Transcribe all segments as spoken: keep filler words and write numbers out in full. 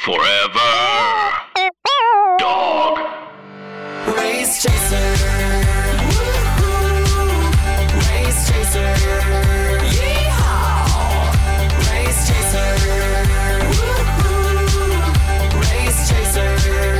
Forever. Dog. Race Chaser. Woo-hoo. Race Chaser. Yeehaw. Race Chaser. Woo-hoo. Race Chaser.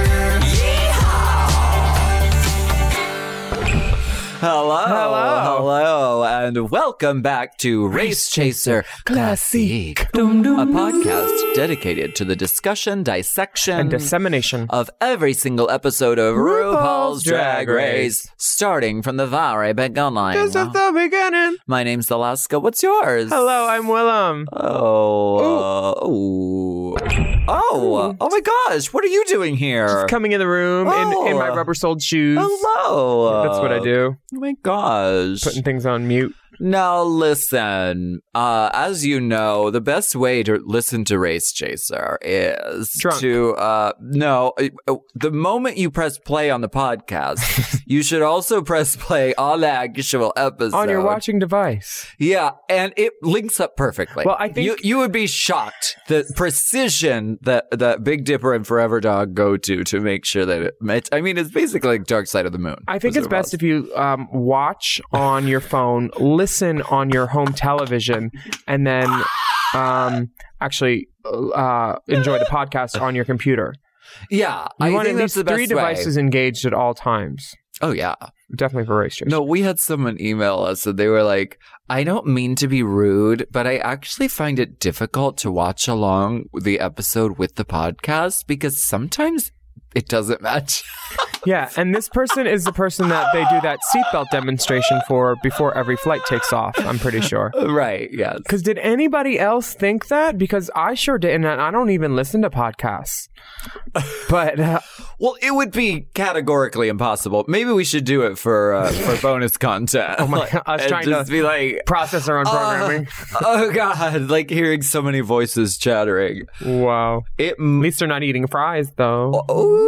Hello, Hello. hello, and welcome back to Race Chaser Classique, a podcast dedicated to the discussion, dissection, and dissemination of every single episode of RuPaul's RuPaul's Drag Drag Race, starting from the very beginning. This is the beginning. My name's Alaska. What's yours? Hello, I'm Willem. Oh, uh, oh, oh, oh my gosh! What are you doing here? Just coming in the room Oh. in, in my rubber-soled shoes. Hello. That's what I do. Oh my gosh. Putting things on mute. Now listen, uh, as you know, the best way to listen to Race Chaser is Drunk. to, uh, no, uh, the moment you press play on the podcast, you should also press play on the actual episode. On your watching device. Yeah, and it links up perfectly. Well, I think- You, you would be shocked the precision that, that Big Dipper and Forever Dog go to to make sure that it, it's, I mean, it's basically like Dark Side of the Moon. I think it's best if you um, watch on your phone, listen on your home television, and then um, actually uh, enjoy the podcast on your computer. Yeah, You I want think at that's least the three best way. devices engaged at all times. Oh, yeah. Definitely for race chaser. No, we had someone email us and they were like, I don't mean to be rude, but I actually find it difficult to watch along the episode with the podcast because sometimes it doesn't match. Yeah, and this person is the person that they do that seatbelt demonstration for before every flight takes off, I'm pretty sure. Right, yes. Because did anybody else think that? Because I sure didn't, and I don't even listen to podcasts. But uh, Well, it would be categorically impossible. Maybe we should do it for uh, for bonus content. Oh my God, I was And trying just to be like, process our own programming. uh, oh God, like hearing so many voices chattering. Wow. It At least they're not eating fries, though.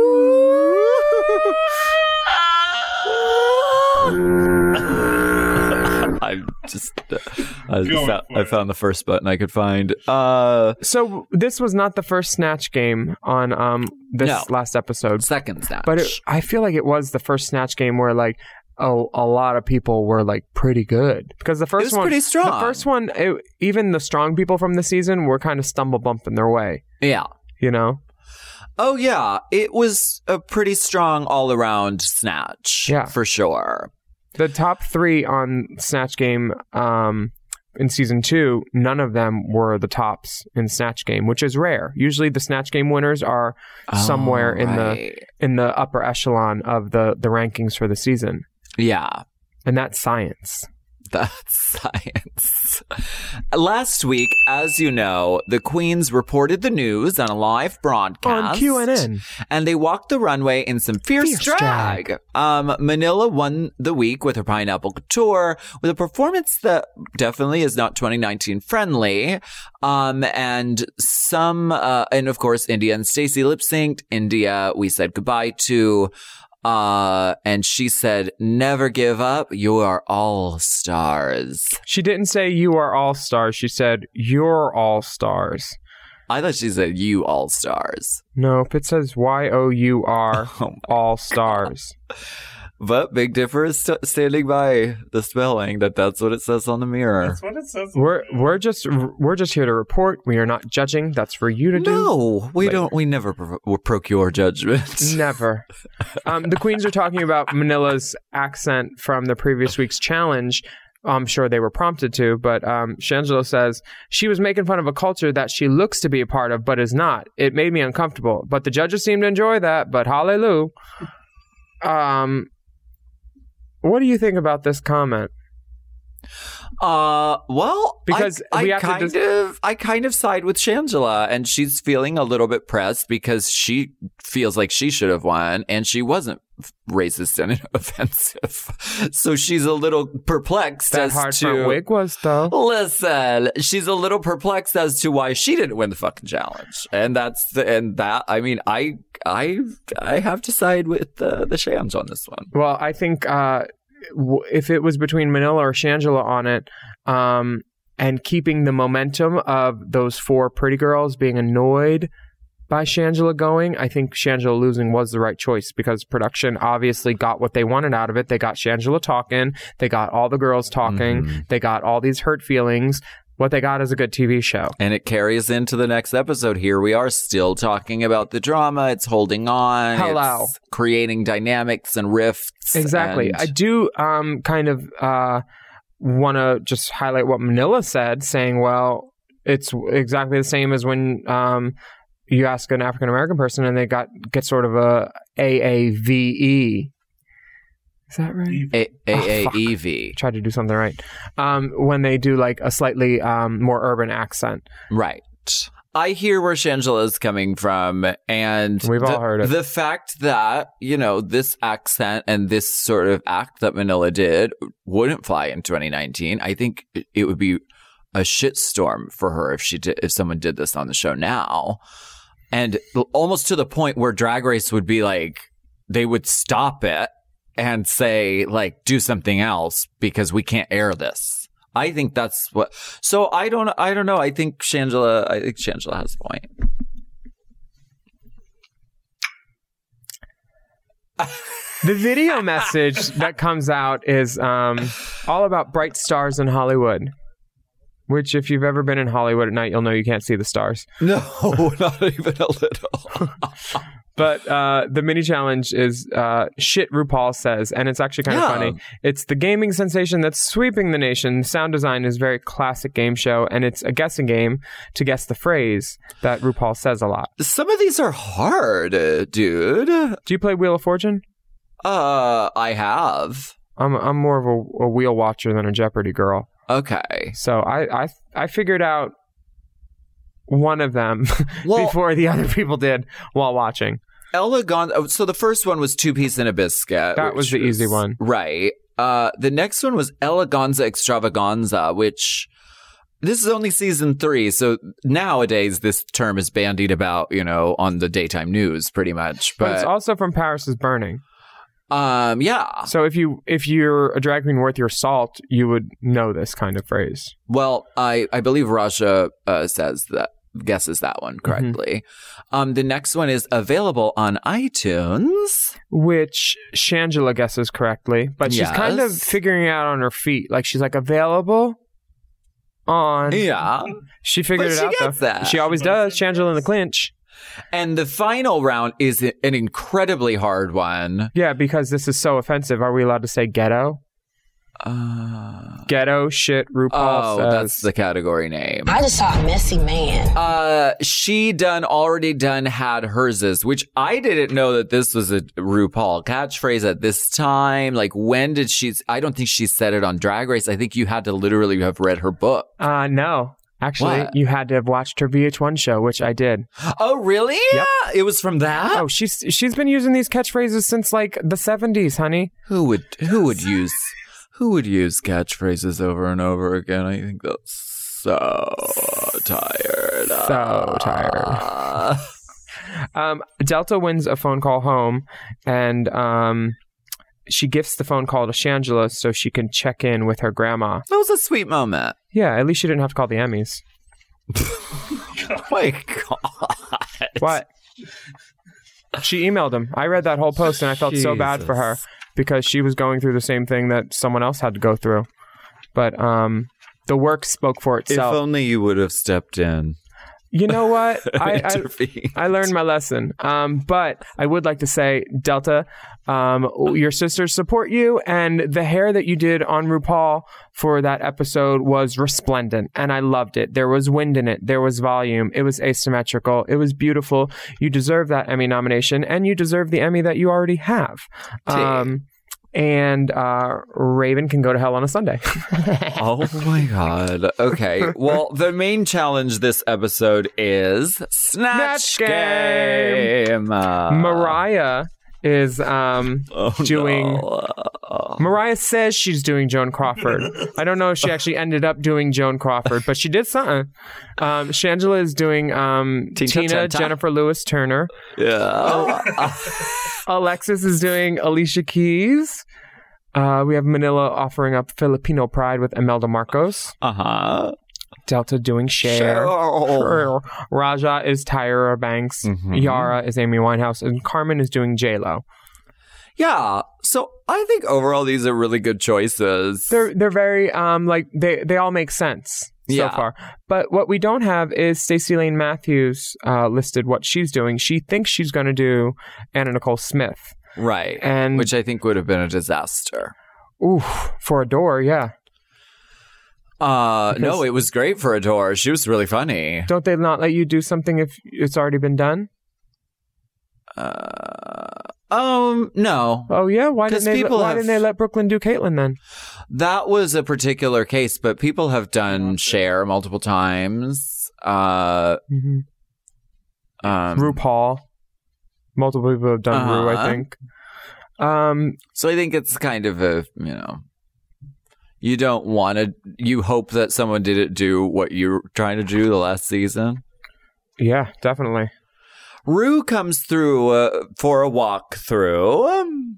I just, uh, I, found, I found the first button I could find. Uh, So this was not the first Snatch game on um this No. last episode. second snatch. But it, I feel like it was the first Snatch game where like a, a lot of people were like pretty good because the first was one, pretty strong. The first one, it, even the strong people from the season were kind of stumble bumping their way. yeah. You know? Oh yeah, it was a pretty strong all around snatch. Yeah. for sure. The top three on Snatch Game um, in season two, none of them were the tops in Snatch Game, which is rare. Usually, the Snatch Game winners are somewhere Oh, in right. the in the upper echelon of the the rankings for the season, Yeah. and that's science. That's science. Last week, as you know, the queens reported the news on a live broadcast. On Q N N. And they walked the runway in some fierce, Fierce drag. drag. Um, Manila won the week with her Pineapple Couture with a performance that definitely is not twenty nineteen friendly. Um, and some, uh, and of course, India and Stacey lip synced. India, we said goodbye to. Uh, and she said, never give up. You are all stars. She didn't say you are all stars. She said you're all stars. I thought she said you all stars. No, if it says Y O U R, Oh my all stars. But Big Dipper is st- standing by the spelling that that's what it says on the mirror. That's what it says. We're we're just we're just here to report. We are not judging. That's for you to do. No, we Later. don't. We never pro- procure judgment. Never. Um, the queens are talking about Manila's accent from the previous week's challenge. I'm sure they were prompted to, but um, Shangelo says she was making fun of a culture that she looks to be a part of, but is not. It made me uncomfortable, but the judges seem to enjoy that. But hallelujah. Um, what do you think about this comment? Uh, well, Because I, we I have to kind dis- of, I kind of side with Shangela, and she's feeling a little bit pressed because she feels like she should have won, and she wasn't racist and offensive, so she's a little perplexed That as hard to. front wig was though. Listen, she's a little perplexed as to why she didn't win the fucking challenge, and that's the, and that. I mean, I, I, I have to side with the the Shams on this one. Well, I think uh, w- if it was between Manila or Shangela on it, um, and keeping the momentum of those four pretty girls being annoyed by Shangela going. I think Shangela losing was the right choice because production obviously got what they wanted out of it. They got Shangela talking. They got all the girls talking. Mm-hmm. They got all these hurt feelings. What they got is a good T V show. And it carries into the next episode. Here we are still talking about the drama. It's holding on. Hello. It's creating dynamics and rifts. Exactly. And... I do um, kind of uh, want to just highlight what Manila said, saying, well, it's exactly the same as when um, you ask an African-American person and they got get sort of a A A V E. Is that right? A A E V. Oh, tried to do something right. Um, when they do like a slightly um, more urban accent. Right. I hear where Shangela is coming from. And we've the, all heard it. The fact that, you know, this accent and this sort of act that Manila did wouldn't fly in twenty nineteen. I think it would be a shitstorm for her if she did, if someone did this on the show now. And almost to the point where Drag Race would be like, they would stop it and say, like, do something else because we can't air this. I think that's what. So I don't. I don't know. I think Shangela. I think Shangela has a point. The video message that comes out is um, all about bright stars in Hollywood. Which, if you've ever been in Hollywood at night, you'll know you can't see the stars. No, not even a little. But uh, the mini challenge is uh, shit RuPaul says, and it's actually kind of yeah. funny. It's the gaming sensation that's sweeping the nation. Sound design is very classic game show, and it's a guessing game to guess the phrase that RuPaul says a lot. Some of these are hard, uh, dude. Do you play Wheel of Fortune? Uh, I have. I'm I'm more of a, a wheel watcher than a Jeopardy girl. Okay. So I I, I figured out one of them well, before the other people did while watching. Eleganza. So the first one was Two Piece and a Biscuit. That was the was, easy one. Right. Uh, the next one was Eleganza Extravaganza, which this is only season three. So nowadays this term is bandied about, you know, on the daytime news pretty much. But, but it's also from Paris is Burning. Um, yeah. So if you if you're a drag queen worth your salt, you would know this kind of phrase. Well, I, I believe Rasha uh, says that guesses that one correctly. Mm-hmm. Um, the next one is available on iTunes, which Shangela guesses correctly, but she's yes. kind of figuring it out on her feet. Like she's like available on. Yeah, she figured but it she out. Gets though. that. She always does. Shangela in the clinch. And the final round is an incredibly hard one. Yeah, because this is so offensive. Are we allowed to say ghetto? Uh, ghetto shit RuPaul oh, says. That's the category name. I just saw a messy man. Uh, she done, already done, had herses, which I didn't know that this was a RuPaul catchphrase at this time. Like, when did she, I don't think she said it on Drag Race. I think you had to literally have read her book. Uh, no. Actually, what? You had to have watched her V H one show, which I did. Oh, really? Yep. It was from that? Oh, she's she's been using these catchphrases since like the seventies, honey. Who would who would use who would use catchphrases over and over again? I think that's so tired. So tired. um, Delta wins a phone call home, and um, she gifts the phone call to Shangela so she can check in with her grandma. That was a sweet moment. Yeah, at least she didn't have to call the Emmys. Oh my God. What? She emailed him. I read that whole post and I felt Jesus. so bad for her because she was going through the same thing that someone else had to go through. But um, the work spoke for itself. If only you would have stepped in. You know what? I, I I learned my lesson. Um, but I would like to say, Delta, um, your sisters support you, and the hair that you did on RuPaul for that episode was resplendent, and I loved it. There was wind in it. There was volume. It was asymmetrical. It was beautiful. You deserve that Emmy nomination, and you deserve the Emmy that you already have. Um, and uh, Raven can go to hell on a Sunday. Oh my God. Okay. Well, the main challenge this episode is Snatch, Snatch Game. Game. Uh, Mariah is um, oh, doing... No. Mariah says she's doing Joan Crawford. I don't know if she actually ended up doing Joan Crawford, but she did something. Um, Shangela is doing um, Tina, Jennifer Lewis Turner. Yeah. Alexis is doing Alicia Keys. Uh, we have Manila offering up Filipino Pride with Imelda Marcos. Uh-huh. Delta doing Cher. Cher. Raja is Tyra Banks. Mm-hmm. Yara is Amy Winehouse. And Carmen is doing J-Lo. Yeah. So I think overall these are really good choices. They're they're very um like they they all make sense so Yeah. far. But what we don't have is Stacey Lane Matthews uh, listed what she's doing. She thinks she's going to do Anna Nicole Smith. Right. And Which I think would have been a disaster. oof, for Adore, yeah. Uh, Because- no, it was great for Adore. She was really funny. Don't they not let you do something if it's already been done? Uh, um, no. Oh yeah, why 'Cause didn't they? people Why have- didn't they let Brooklyn do Caitlyn then? That was a particular case, but people have done Cher multiple times. Uh, Mm-hmm. um, RuPaul, multiple people have done Ru, I Uh-huh. think. Um, So I think it's kind of a, you know, you don't want to, you hope that someone didn't do what you were trying to do the last season. yeah, definitely. Rue comes through uh, for a walkthrough. Um,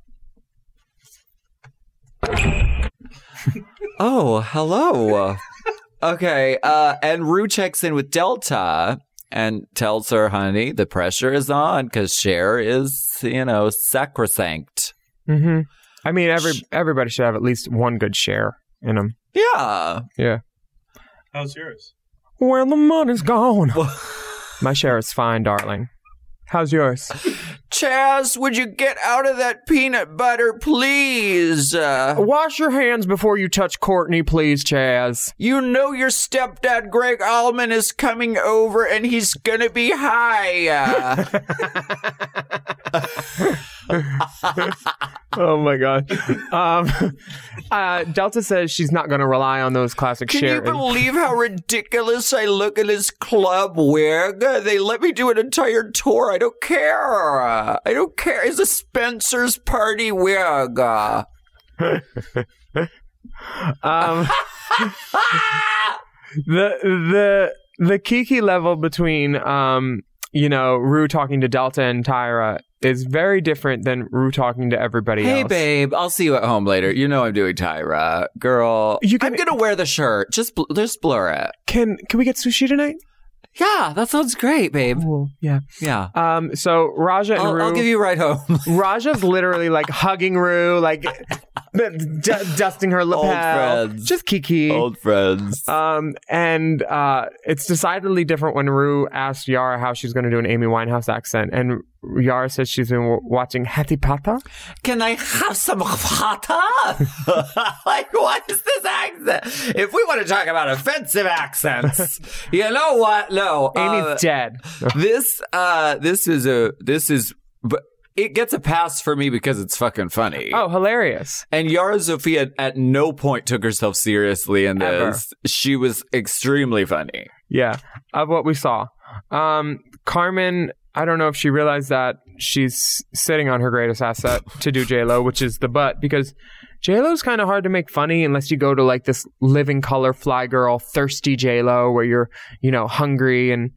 oh, hello. Okay, uh, and Rue checks in with Delta and tells her, honey, the pressure is on because Cher is, you know, sacrosanct. Mm-hmm. I mean, every everybody should have at least one good share in them. Yeah. Yeah. How's yours? Where the money's gone. My share is fine, darling. How's yours? Chaz, would you get out of that peanut butter, please? Uh, Wash your hands before you touch Courtney, please, Chaz. you know your stepdad, Greg Allman, is coming over and he's gonna be high. Uh, Oh my god. Um, uh, Delta says she's not going to rely on those classic can share. you believe how ridiculous I look in this club wig? They let me do an entire tour. I don't care. I don't care. It's a Spencer's party wig. Uh, um, the the the Kiki level between um you know Rue talking to Delta and Tyra is very different than Rue talking to everybody Hey, else. babe, I'll see you at home later. You know I'm doing Tyra. Girl, You can- I'm going to wear the shirt. Just, bl- just blur it. Can can we get sushi tonight? Yeah, that sounds great, babe. Cool. Yeah. Yeah. Um. So Raja and I'll, Rue. I'll give you a ride home. Raja's literally like hugging Rue, like d- dusting her lapel. Old friends. Just Kiki. friends. Um, and uh, it's decidedly different when Rue asks Yara how she's going to do an Amy Winehouse accent, and Yara says she's been w- watching Hattie Pata. Can I have some hata? Like, what is this accent? If we want to talk about offensive accents, you know what? No, Amy's uh, dead. this, uh, this is a, this is, but it gets a pass for me because it's fucking funny. Oh, hilarious. And Yara Sofia at no point took herself seriously in Ever. this. She was extremely funny. Yeah, of what we saw. Um, Carmen, I don't know if she realized that she's sitting on her greatest asset to do J-Lo, which is the butt, because J-Lo's kind of hard to make funny unless you go to like this living color fly girl, thirsty J-Lo, where you're, you know, hungry and...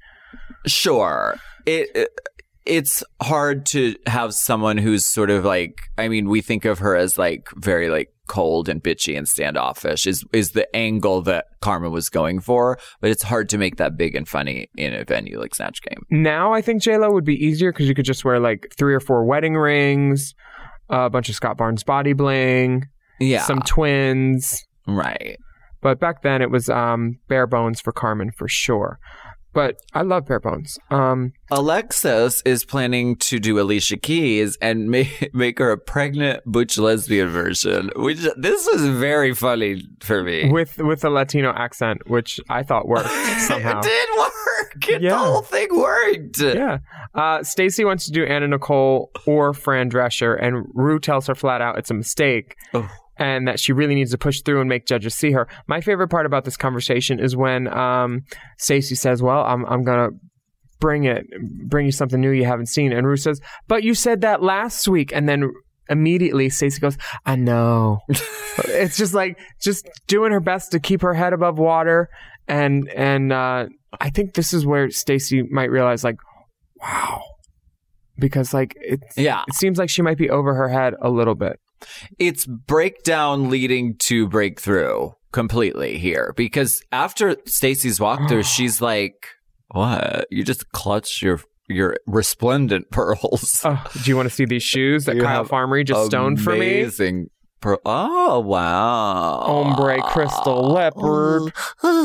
Sure. It, it it's hard to have someone who's sort of like, I mean, we think of her as like very like cold and bitchy and standoffish is is the angle that Carmen was going for, but it's hard to make that big and funny in a venue like Snatch Game. Now I think J-Lo would be easier because you could just wear like three or four wedding rings, a bunch of Scott Barnes body bling, Yeah. some twins. Right. But back then it was um, bare bones for Carmen for sure. But I love bare bones. Um, Alexis is planning to do Alicia Keys and make, make her a pregnant butch lesbian version, which this was very funny for me. with with a Latino accent, which I thought worked somehow. It did work. It, Yeah. The whole thing worked. Yeah. Uh, Stacey wants to do Anna Nicole or Fran Drescher, and Rue tells her flat out it's a mistake. Oh. And that she really needs to push through and make judges see her. My favorite part about this conversation is when um, Stacey says, well, I'm I'm going to bring it, bring you something new you haven't seen. And Rue says, but you said that last week. And then immediately Stacey goes, I know. It's just like, just doing her best to keep her head above water. And, and uh, I think this is where Stacey might realize, like, wow. Because, like, it, Yeah. it seems like she might be over her head a little bit. It's breakdown leading to breakthrough completely here because after Stacey's walkthrough, she's like, "What? You just clutched your your resplendent pearls." Oh, do you want to see these shoes that You Kyle have Farmery just stoned for me? Amazing. Per- oh wow! Ombre crystal leopard.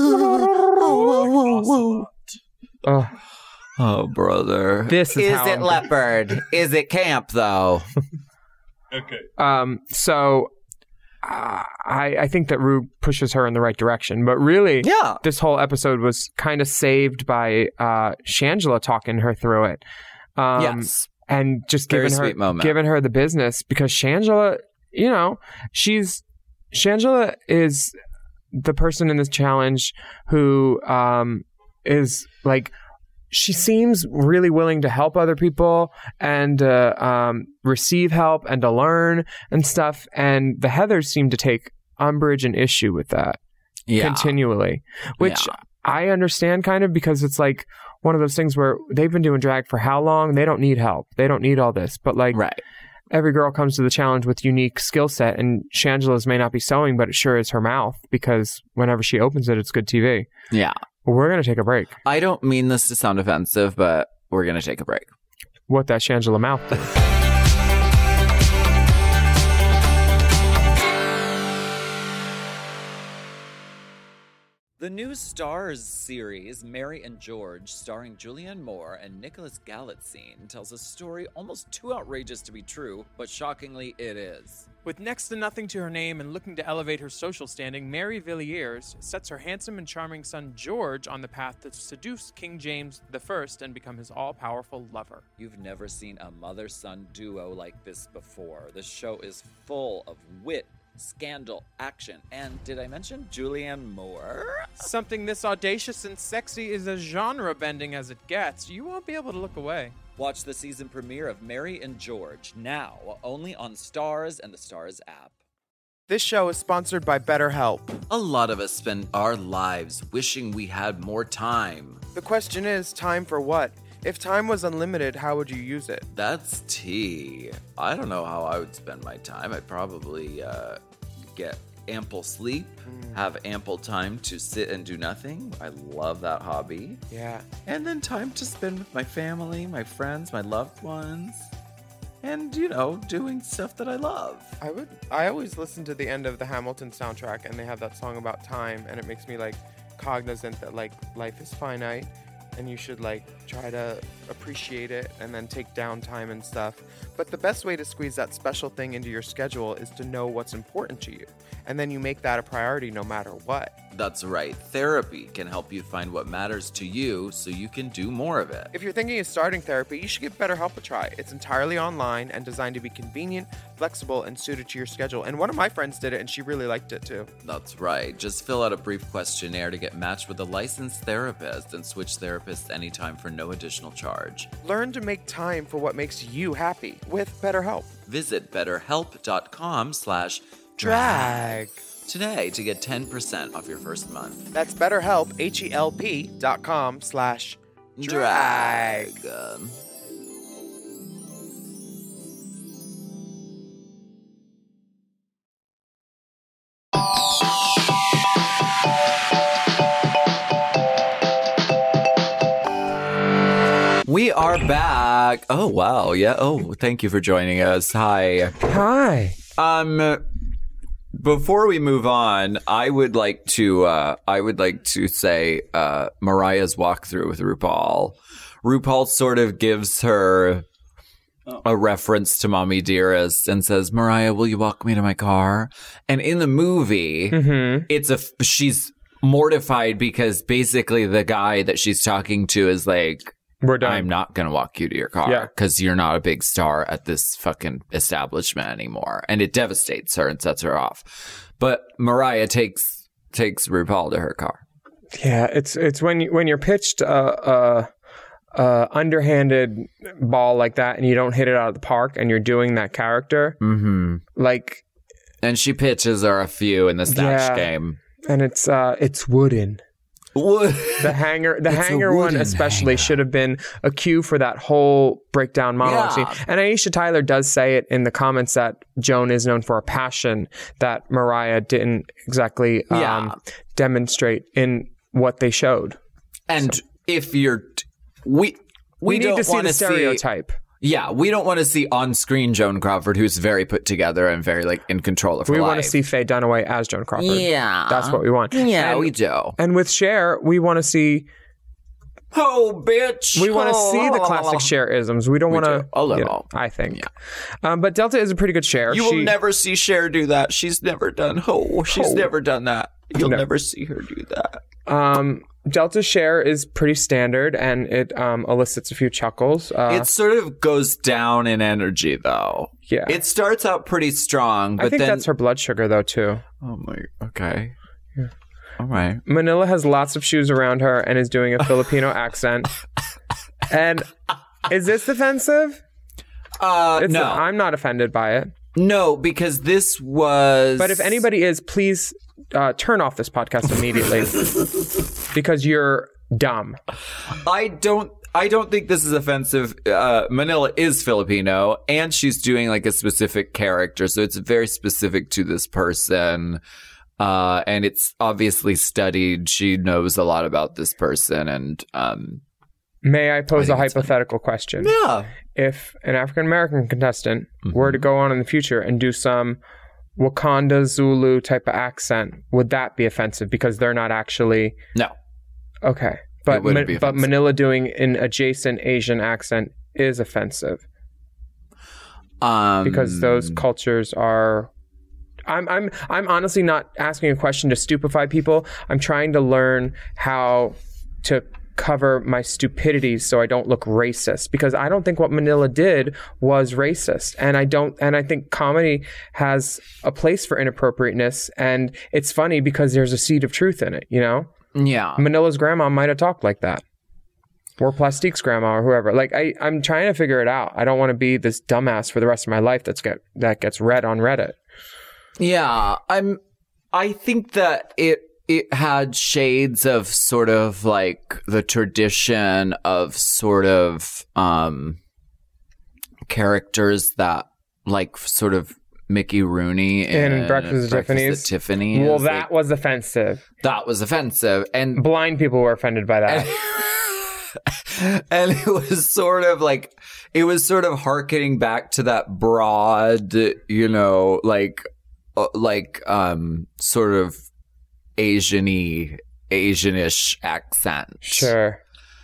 Oh, Oh, brother. This is is how it I'm- leopard? Is it camp though? Okay. um. So, uh, I I think that Rue pushes her in the right direction, but really, Yeah. this whole episode was kind of saved by uh Shangela talking her through it. Um, yes. and just Very giving her sweet moment. giving her the business because Shangela, you know, she's Shangela is the person in this challenge who um is like she seems really willing to help other people and uh, um receive help and to learn and stuff, and the Heathers seem to take umbrage and issue with that Yeah. continually, which Yeah. I understand kind of because it's like one of those things where they've been doing drag for how long? They don't need help. They don't need all this. But like Right. every girl comes to the challenge with unique skill set, and Shangela's may not be sewing, but it sure is her mouth because whenever she opens it, it's good T V. Yeah. We're going to take a break. I don't mean this to sound offensive, but we're going to take a break. What that Shangela mouth did. The new Stars series, Mary and George, starring Julianne Moore and Nicholas Galitzine, tells a story almost too outrageous to be true, but shockingly it is. With next to nothing to her name and looking to elevate her social standing, Mary Villiers sets her handsome and charming son George on the path to seduce King James the First and become his all-powerful lover. You've never seen a mother-son duo like this before. The show is full of wit, scandal, action, and did I mention Julianne Moore? Something this audacious and sexy is as genre-bending as it gets. You won't be able to look away. Watch the season premiere of Mary and George now, only on Stars and the Stars app. This show is sponsored by BetterHelp. A lot of us spend our lives wishing we had more time. The question is, time for what? If time was unlimited, how would you use it? That's tea. I don't know how I would spend my time. I'd probably uh, get ample sleep, Mm. have ample time to sit and do nothing. I love that hobby. Yeah. And then time to spend with my family, my friends, my loved ones. And, you know, doing stuff that I love. I would. I always listen to the end of the Hamilton soundtrack, and they have that song about time, and it makes me like cognizant that like life is finite, and you should like try to appreciate it and then take downtime and stuff. But the best way to squeeze that special thing into your schedule is to know what's important to you, and then you make that a priority no matter what. That's right. Therapy can help you find what matters to you so you can do more of it. If you're thinking of starting therapy, you should give BetterHelp a try. It's entirely online and designed to be convenient, flexible, and suited to your schedule. And one of my friends did it, and she really liked it too. That's right. Just fill out a brief questionnaire to get matched with a licensed therapist and switch therapists anytime for no additional charge. Learn to make time for what makes you happy with BetterHelp. Visit betterhelp.com slash Drag. today to get ten percent off your first month. That's BetterHelp, H-E-L-P dot com slash drag. Um, We are back. Oh, wow. Yeah. Oh, thank you for joining us. Hi. Hi. Um, before we move on, I would like to, uh, I would like to say, uh, Mariah's walkthrough with RuPaul. RuPaul sort of gives her a reference to Mommy Dearest and says, Mariah, will you walk me to my car? And in the movie, Mm-hmm. it's a, she's mortified because basically the guy that she's talking to is like, We're done. I'm not going to walk you to your car Yeah. because you're not a big star at this fucking establishment anymore. And it devastates her and sets her off. But Mariah takes takes RuPaul to her car. Yeah, it's it's when you, when you're pitched a, a, a underhanded ball like that and you don't hit it out of the park and you're doing that character, Mm-hmm. like, And she pitches her a few in the snatch Yeah. game. and it's uh it's wooden. Wood. The hanger, the It's a hanger one wooden especially hanger. should have been a cue for that whole breakdown monologue Yeah. scene. And Aisha Tyler does say it in the comments that Joan is known for a passion that Mariah didn't exactly um, Yeah. demonstrate in what they showed. And if you're, we we, We, need don't to see wanna the stereotype. Yeah, we don't want to see on-screen Joan Crawford, who's very put together and very like in control of her We life. want to see Faye Dunaway as Joan Crawford. Yeah, That's what we want. Yeah, and, we do. And with Cher, we want to see Oh, bitch! we want to Oh, see the la, la, la, classic la. Cher-isms. We don't We want to do. A little. I think. Um, but Delta is a pretty good Cher. You she, will never see Cher do that. She's never done. Oh, she's Oh. never done that. You'll No. never see her do that. Um, Delta Cher is pretty standard, and it um, elicits a few chuckles. Uh, It sort of goes down in energy, though. Yeah. It starts out pretty strong, but I think then that's her blood sugar, though, too. oh my. Okay. All right. Manila has lots of shoes around her and is doing a Filipino accent. And is this offensive? Uh, It's no, I'm not offended by it. no, because this was. But if anybody is, please uh, turn off this podcast immediately because you're dumb. I don't. I don't think this is offensive. Uh, Manila is Filipino, and she's doing like a specific character, so it's very specific to this person. Uh, and it's obviously studied. She knows a lot about this person, and um, May I pose I a think it's hypothetical question? yeah, If an African American contestant Mm-hmm. were to go on in the future and do some Wakanda Zulu type of accent, would that be offensive? Because they're not actually no, okay. But wouldn't Ma- be but offensive. Manila doing an adjacent Asian accent is offensive um, because those cultures are. I'm I'm I'm honestly not asking a question to stupefy people. I'm trying to learn how to cover my stupidities so I don't look racist, because I don't think what Manila did was racist, and I don't and I think comedy has a place for inappropriateness, and it's funny because there's a seed of truth in it, you know? yeah. Manila's grandma might have talked like that. Or Plastique's grandma or whoever. Like I, I'm trying to figure it out. I don't want to be this dumbass for the rest of my life that's get that gets read on Reddit. Yeah, I'm. I think that it it had shades of sort of like the tradition of sort of um characters that like sort of Mickey Rooney In in Breakfast at Tiffany's? at Tiffany. Well, is, that like, was offensive. that was offensive, and Blind people were offended by that. and it was sort of like it was sort of hearkening back to that broad, you know, like uh, like um sort of Asian-y, Asianish accent. Sure.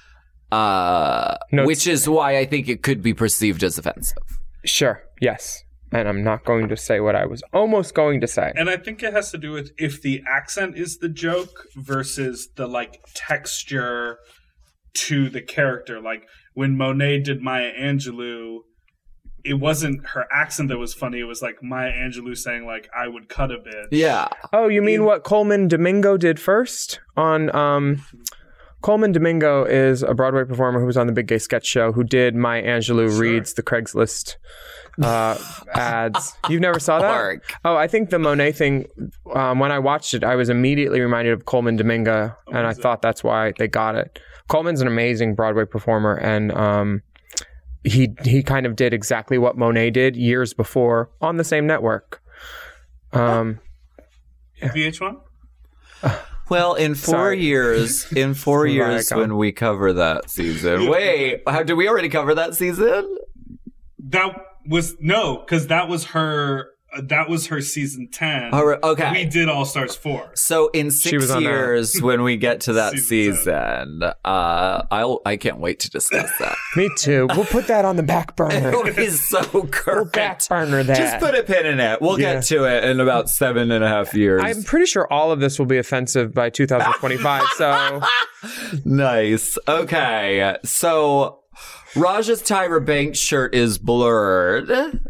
Uh, No, which is why I think it could be perceived as offensive. Sure. Yes. And I'm not going to say what I was almost going to say. And I think it has to do with if the accent is the joke versus the like texture to the character. Like when Monet did Maya Angelou, it wasn't her accent that was funny. It was like Maya Angelou saying like, I would cut a bit. Yeah. Oh, you mean what Coleman Domingo did first on um Coleman Domingo is a Broadway performer who was on the Big Gay Sketch Show who did Maya Angelou Sure. reads the Craigslist uh, ads. You've never saw that? Mark. Oh, I think the Monet thing, um, when I watched it, I was immediately reminded of Coleman Domingo, and I Amazing. thought that's why they got it. Coleman's an amazing Broadway performer, and um, he he kind of did exactly what Monet did years before on the same network. Um, V H one? Well, in four Sorry. years, in four years Viacom. when we cover that season. Wait, how, did we already cover that season? That was no, because that was her. Uh, that was her season ten. All right, okay. We did All Stars four. So in She six was on that. years, when we get to that Season season, uh, I'll I can't wait to discuss that. me too. We'll put that on the back burner. It'll be so We'll current. back burner that. Just put a pin in it. We'll Yeah. get to it in about seven and a half years. I'm pretty sure all of this will be offensive by two thousand twenty-five. So Nice. Okay. So Raja's Tyra Banks shirt is blurred.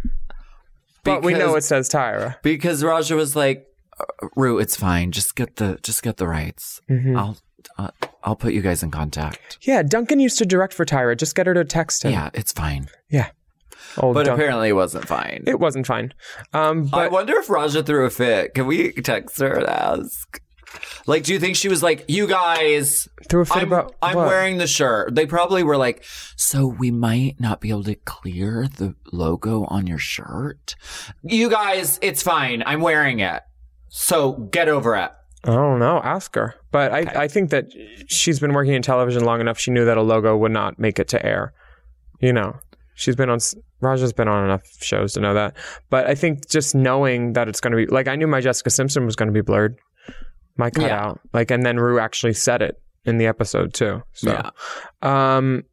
but we know it because- says Tyra. because Raja was like, "Uh, Rue, it's fine. Just get the just get the rights. Mm-hmm. I'll uh, I'll put you guys in contact. Yeah, Duncan used to direct for Tyra. Just get her to text him. Yeah, it's fine." Yeah. Old But Duncan. apparently it wasn't fine. It wasn't fine. Um, I but wonder if Raja threw a fit. Can we text her and ask? Like, do you think she was like, you guys, Threw a fit I'm, about I'm what? wearing the shirt. They probably were like, so we might not be able to clear the logo on your shirt. You guys, it's fine. I'm wearing it. So get over it. I don't know. Ask her. But I, Okay. I think that she's been working in television long enough. She knew that a logo would not make it to air. You know, she's been on, Raja's been on enough shows to know that. But I think just knowing that it's going to be, like, I knew my Jessica Simpson was going to be blurred. My cutout. Yeah. Like, and then Rue actually said it in the episode too. So, Yeah. um,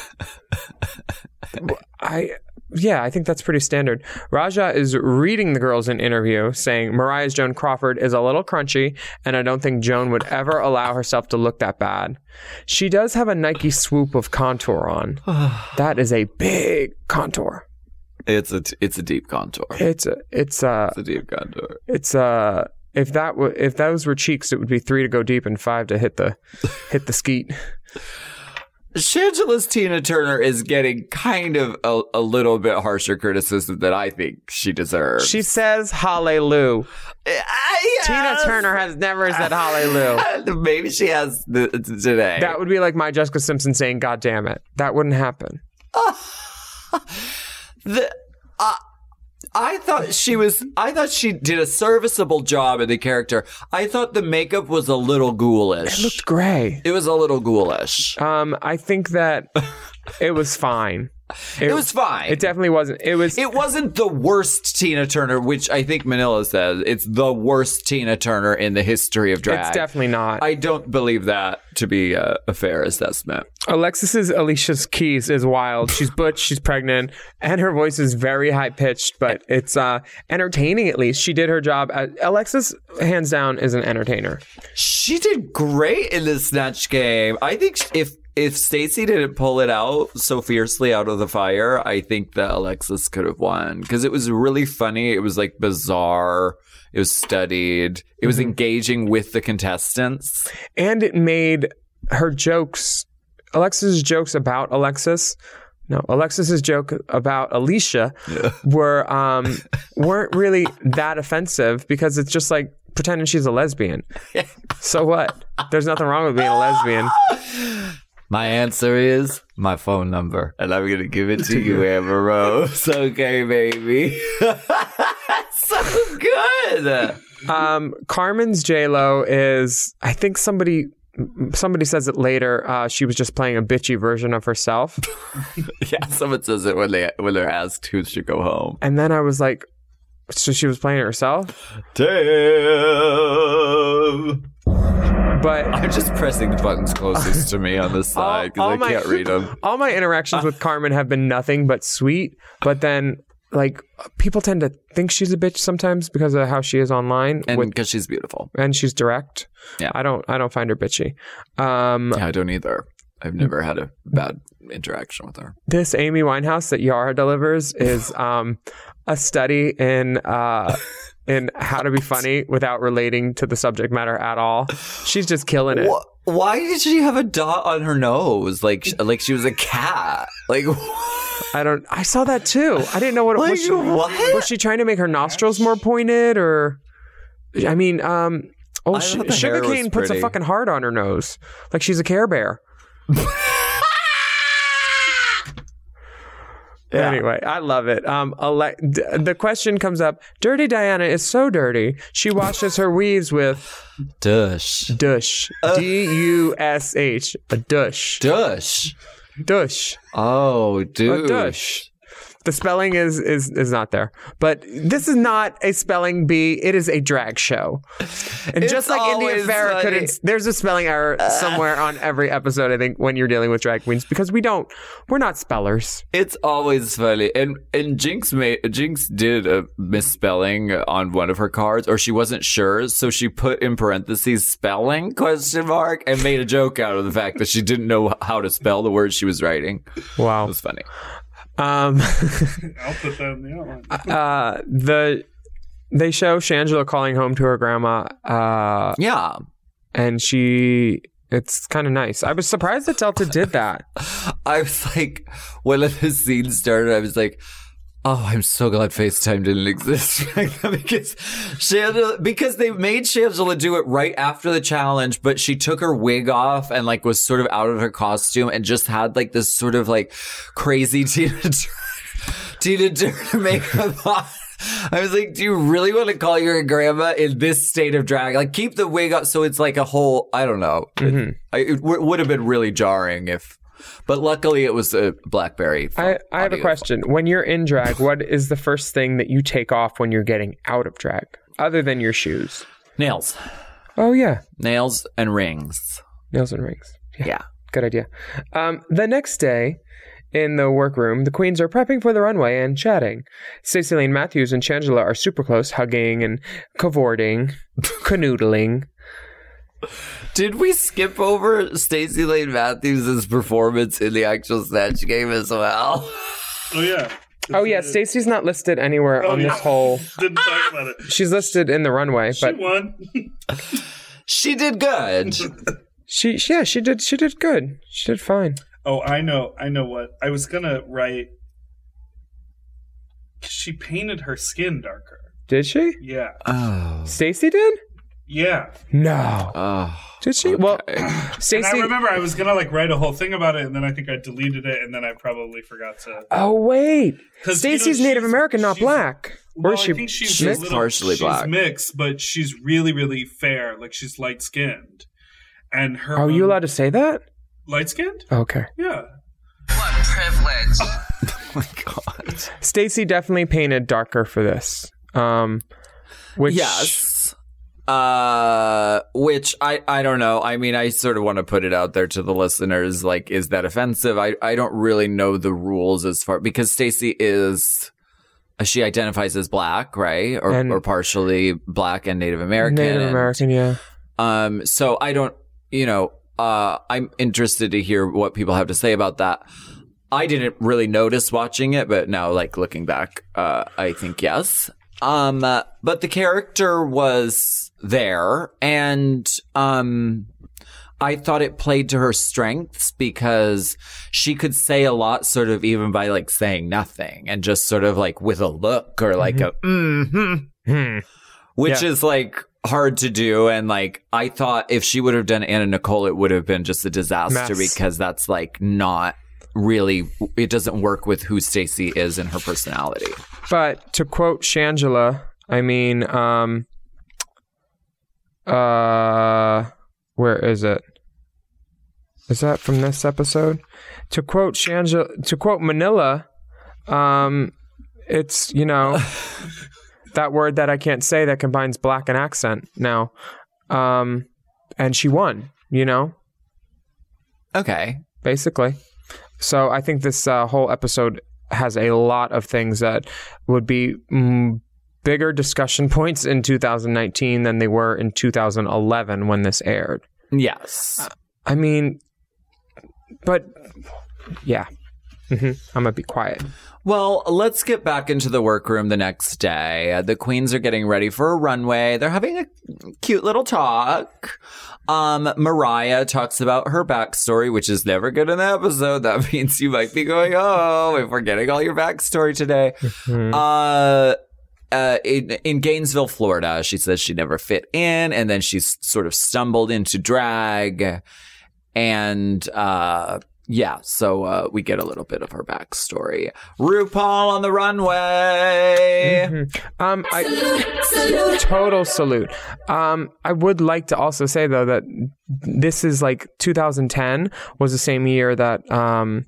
I, yeah, I think that's pretty standard. Raja is reading the girls in interview saying Mariah's Joan Crawford is a little crunchy and I don't think Joan would ever allow herself to look that bad. She does have a Nike swoop of contour on. That is a big contour. It's a, it's a deep contour. It's a, it's a, It's a deep contour. it's a, if that w- if those were cheeks, it would be three to go deep and five to hit the, hit the skeet. Shangela's Tina Turner is getting kind of a, a little bit harsher criticism than I think she deserves. She says hallelujah. Uh, Tina yes. Turner has never said hallelujah. Maybe she has the, today. That would be like my Jessica Simpson saying, God damn it. That wouldn't happen. the, uh, I thought she was, I thought she did a serviceable job in the character. I thought the makeup was a little ghoulish. It looked gray. It was a little ghoulish. Um, I think that it was fine. It was fine. It definitely wasn't. It was. It wasn't the worst Tina Turner, which I think Manila says it's the worst Tina Turner in the history of drag. It's definitely not. I don't believe that to be a, a fair assessment. Alexis's Alicia's Keys is wild. She's butch, she's pregnant, and her voice is very high pitched, but it's uh, entertaining at least. She did her job. At, Alexis, hands down, is an entertainer. She did great in the Snatch Game. I think if if Stacey didn't pull it out so fiercely out of the fire, I think that Alexis could have won because it was really funny. It was like bizarre. It was studied. It was Mm-hmm. engaging with the contestants. And it made her jokes, Alexis's jokes about Alexis, no, Alexis's joke about Alicia were um, weren't really that offensive because it's just like pretending she's a lesbian. So what? There's nothing wrong with being a lesbian. My answer is my phone number, and I'm going to give it to you, Amber Rose. Okay, baby. So good. Um, Carmen's J-Lo is, I think somebody somebody says it later, uh, she was just playing a bitchy version of herself. Yeah, someone says it when, they, when they're asked who should go home. And then I was like, so she was playing it herself? Damn. But I'm just pressing the buttons closest to me on this side all because I my- can't read them. all my interactions with Carmen have been nothing but sweet. But then, like, people tend to think she's a bitch sometimes because of how she is online, And with, because she's beautiful. and she's direct. Yeah. I don't, I don't find her bitchy. Um, Yeah, I don't either. I've never had a bad interaction with her. This Amy Winehouse that Yara delivers is um, a study in uh, in how to be funny without relating to the subject matter at all. She's just killing it. Wh- Why did she have a dot on her nose? Like, like she was a cat. Like, I don't. I saw that too. I didn't know what it Like, was. She, what? was she trying to make her nostrils more pointed, or? I mean, um, oh, I Sh- thought the hair was Sugarcane puts a pretty. fucking heart on her nose, like she's a Care Bear. Yeah. Anyway, I love it. Um, ele- d- the question comes up: Dirty Diana is so dirty. She washes her weaves with Dush. dush, D U S H, a dush, Dush. dush, Oh, a dude. dush. The spelling is is is not there, but this is not a spelling bee. It is a drag show, and It's just like India always Farah funny. couldn't. There's a spelling error somewhere on every episode. I think when you're dealing with drag queens, because we don't, we're not spellers. It's always funny, and and Jinx made Jinx did a misspelling on one of her cards, or she wasn't sure, so she put in parentheses spelling question mark and made a joke out of the fact that she didn't know how to spell the words she was writing. It Wow. was funny. Um, I'll put that in the outline. uh, the they show Shangela calling home to her grandma, uh, Yeah, and she. It's kind of nice. I was surprised that Delta did that. I was like, when the scene started, I was like, Oh, I'm so glad FaceTime didn't exist because Shangela, because they made Shangela do it right after the challenge, but she took her wig off and like was sort of out of her costume and just had like this sort of like crazy Tina Tina Turner makeup on. I was like, do you really want to call your grandma in this state of drag? Like, keep the wig up so it's like a whole, I don't know. Mm-hmm. It, it w- would have been really jarring if, but luckily it was a BlackBerry. I, I have a question. When you're in drag, what is the first thing that you take off when you're getting out of drag, other than your shoes? Nails. Oh, yeah. Nails and rings. Nails and rings. Yeah. Yeah. Good idea. Um, the next day, in the workroom, the queens are prepping for the runway and chatting. Stacey Lane Matthews and Shangela are super close, hugging and cavorting, canoodling. Did we skip over Stacey Lane Matthews' performance in the actual Snatch Game as well? Oh, yeah. Oh, yeah. Stacey's not listed anywhere Oh, on yeah. this whole... Didn't talk about it. She's listed in the runway, She but won. She did good. she, she, yeah, she did, she did good. She did fine. Oh, I know. I know what. I was going to write. She painted her skin darker. Did she? Yeah. Oh. Stacey did? Yeah. No. Oh. Did she? Well, And I Stacey... remember I was going to like write a whole thing about it, and then I think I deleted it, and then I probably forgot to. Oh, wait. 'Cause, you know, Stacey's Native she's- American, not she's- black. Well, or is she? I think she's, she's a little, partially she's black. mixed, but she's really, really fair. Like, she's light skinned. And her. Are you allowed to say that? Light skinned? Okay. Yeah. What privilege. Oh my God. Stacey definitely painted darker for this. Um, which Yes. Uh, which I, I don't know. I mean, I sort of want to put it out there to the listeners. Like, is that offensive? I, I don't really know the rules as far, because Stacey is, she identifies as black, right? Or, And- or partially black and Native American. Native and, American, yeah. Um, so I don't, you know, uh, I'm interested to hear what people have to say about that. I didn't really notice watching it, but now, like, looking back, uh, I think yes. Um, uh, but the character was there, and, um, I thought it played to her strengths because she could say a lot sort of even by, like, saying nothing and just sort of, like, with a look or, like, a mm-hmm, Hmm. which Yeah. is, like, hard to do. And, like, I thought if she would have done Anna Nicole, it would have been just a disaster Mess. because that's, like, not really, it doesn't work with who Stacey is and her personality. But to quote Shangela, I mean, um, uh, where is it? Is that from this episode? To quote Shangela, to quote Manila, um, it's, you know, that word that I can't say that combines black and accent now. Um, and she won, you know, Okay. basically. So I think this uh, whole episode has a lot of things that would be mm, bigger discussion points in two thousand nineteen than they were in two thousand eleven when this aired. Yes. I mean, but yeah, hmm I'm gonna be quiet. Well, let's get back into the workroom the next day. Uh, the queens are getting ready for a runway. They're having a cute little talk. Um, Mariah talks about her backstory, which is never good in the episode. That means you might be going, oh, if we're getting all your backstory today. uh, uh, in, in Gainesville, Florida, she says she never fit in, and then she's sort of stumbled into drag. And, uh, yeah, so uh, we get a little bit of her backstory. RuPaul on the runway. Mm-hmm. Um, I, total salute. Um, I would like to also say though that this is like two thousand ten was the same year that um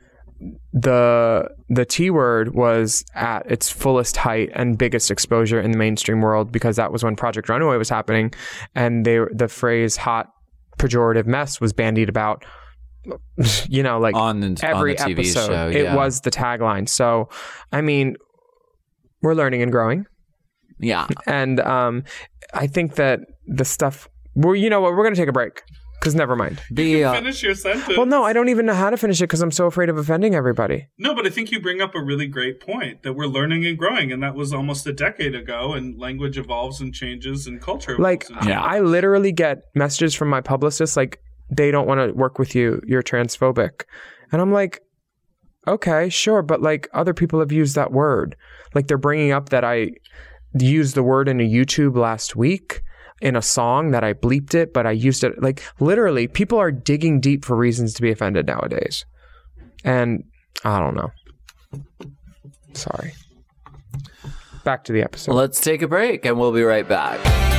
the the T word was at its fullest height and biggest exposure in the mainstream world, because that was when Project Runway was happening, and they the phrase "hot pejorative mess" was bandied about. You know, like On the, every on the T V episode, show, it yeah. was the tagline. So, I mean, we're learning and growing, Yeah. and um, I think that the stuff. Well, you know what? We're going to take a break because never mind. The, uh, Finish your sentence. Well, no, I don't even know how to finish it because I'm so afraid of offending everybody. No, but I think you bring up a really great point that we're learning and growing, and that was almost a decade ago, and language evolves and changes and culture evolves Like, and changes. Yeah. I literally get messages from my publicist like, they don't want to work with you. You're transphobic. And I'm like, okay, sure, but like other people have used that word. Like they're bringing up that I used the word in a YouTube last week in a song that I bleeped it, but I used it. Like literally, people are digging deep for reasons to be offended nowadays. And I don't know. Sorry. Back to the episode. Let's take a break and we'll be right back.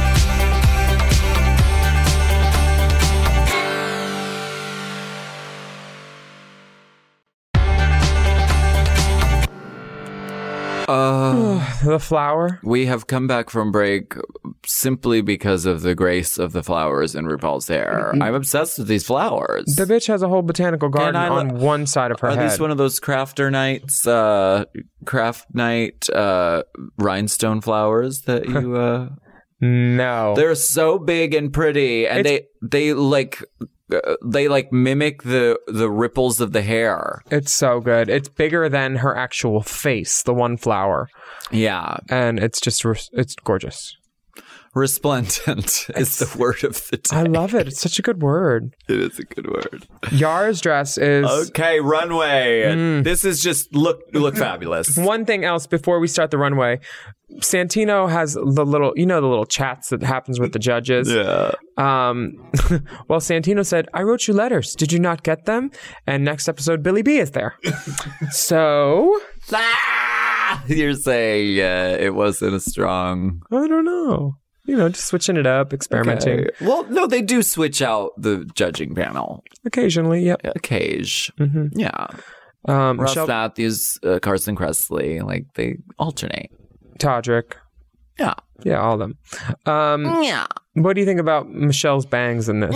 Uh, the flower. We have come back from break simply because of the grace of the flowers in RuPaul's hair. I'm obsessed with these flowers. The bitch has a whole botanical garden I on lo- one side of her Are head. these one of those crafter nights, uh, craft night, uh, rhinestone flowers that you, uh... No. They're so big and pretty, and It's- they, they like... Uh, they like mimic the the ripples of the hair. It's so good. It's bigger than her actual face, the one flower. Yeah. And it's just, res- it's gorgeous. Resplendent is the word of the day. I love it. It's such a good word. It is a good word. Yara's dress is... Okay, runway. Mm. This is just look look fabulous. One thing else before we start the runway, Santino has the little, you know, the little chats that happens with the judges. Yeah. Um, well, Santino said, I wrote you letters. Did you not get them? And next episode, Billy B is there. So... Ah! You're saying uh, it wasn't a strong... I don't know. You know, just switching it up, experimenting. Okay. Well, no, they do switch out the judging panel. Occasionally, yep. Occasion. Mm-hmm. Yeah. Um, Ross Michelle Matthews, uh, Carson Kressley, like they alternate. Todrick. Yeah. Yeah, all of them. Um, Yeah. what do you think about Michelle's bangs in this?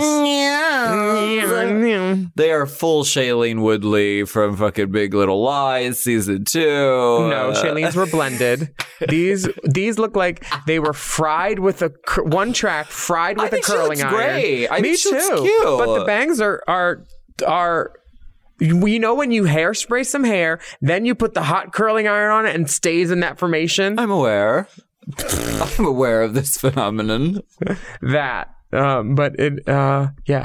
They are full Shailene Woodley from fucking Big Little Lies season two. No, Uh, Shailene's were blended. These these look like they were fried with a cur- one track fried I with a think she curling looks iron. great. I Me think she too. looks cute. But the bangs are are are. You know when you hairspray some hair, then you put the hot curling iron on it and stays in that formation? I'm aware. I'm aware of this phenomenon. That. Um, but it, uh, yeah.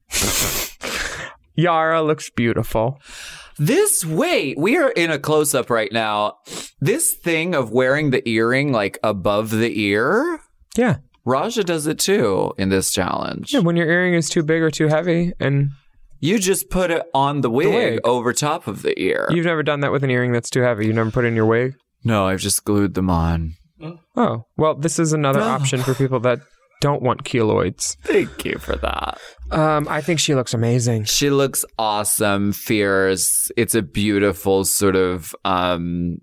Yara looks beautiful. This, wait, we are in a close-up right now. This thing of wearing the earring, like, above the ear, Yeah. Raja does it, too, in this challenge. Yeah, when your earring is too big or too heavy, and You just put it on the wig, wig. over top of the ear. you've never done that with an earring that's too heavy. You never put it in your wig? No, I've just glued them on. Oh, well, this is another option for people that don't want keloids. Thank you for that. Um, I think she looks amazing. She looks awesome, fierce. It's a beautiful sort of um,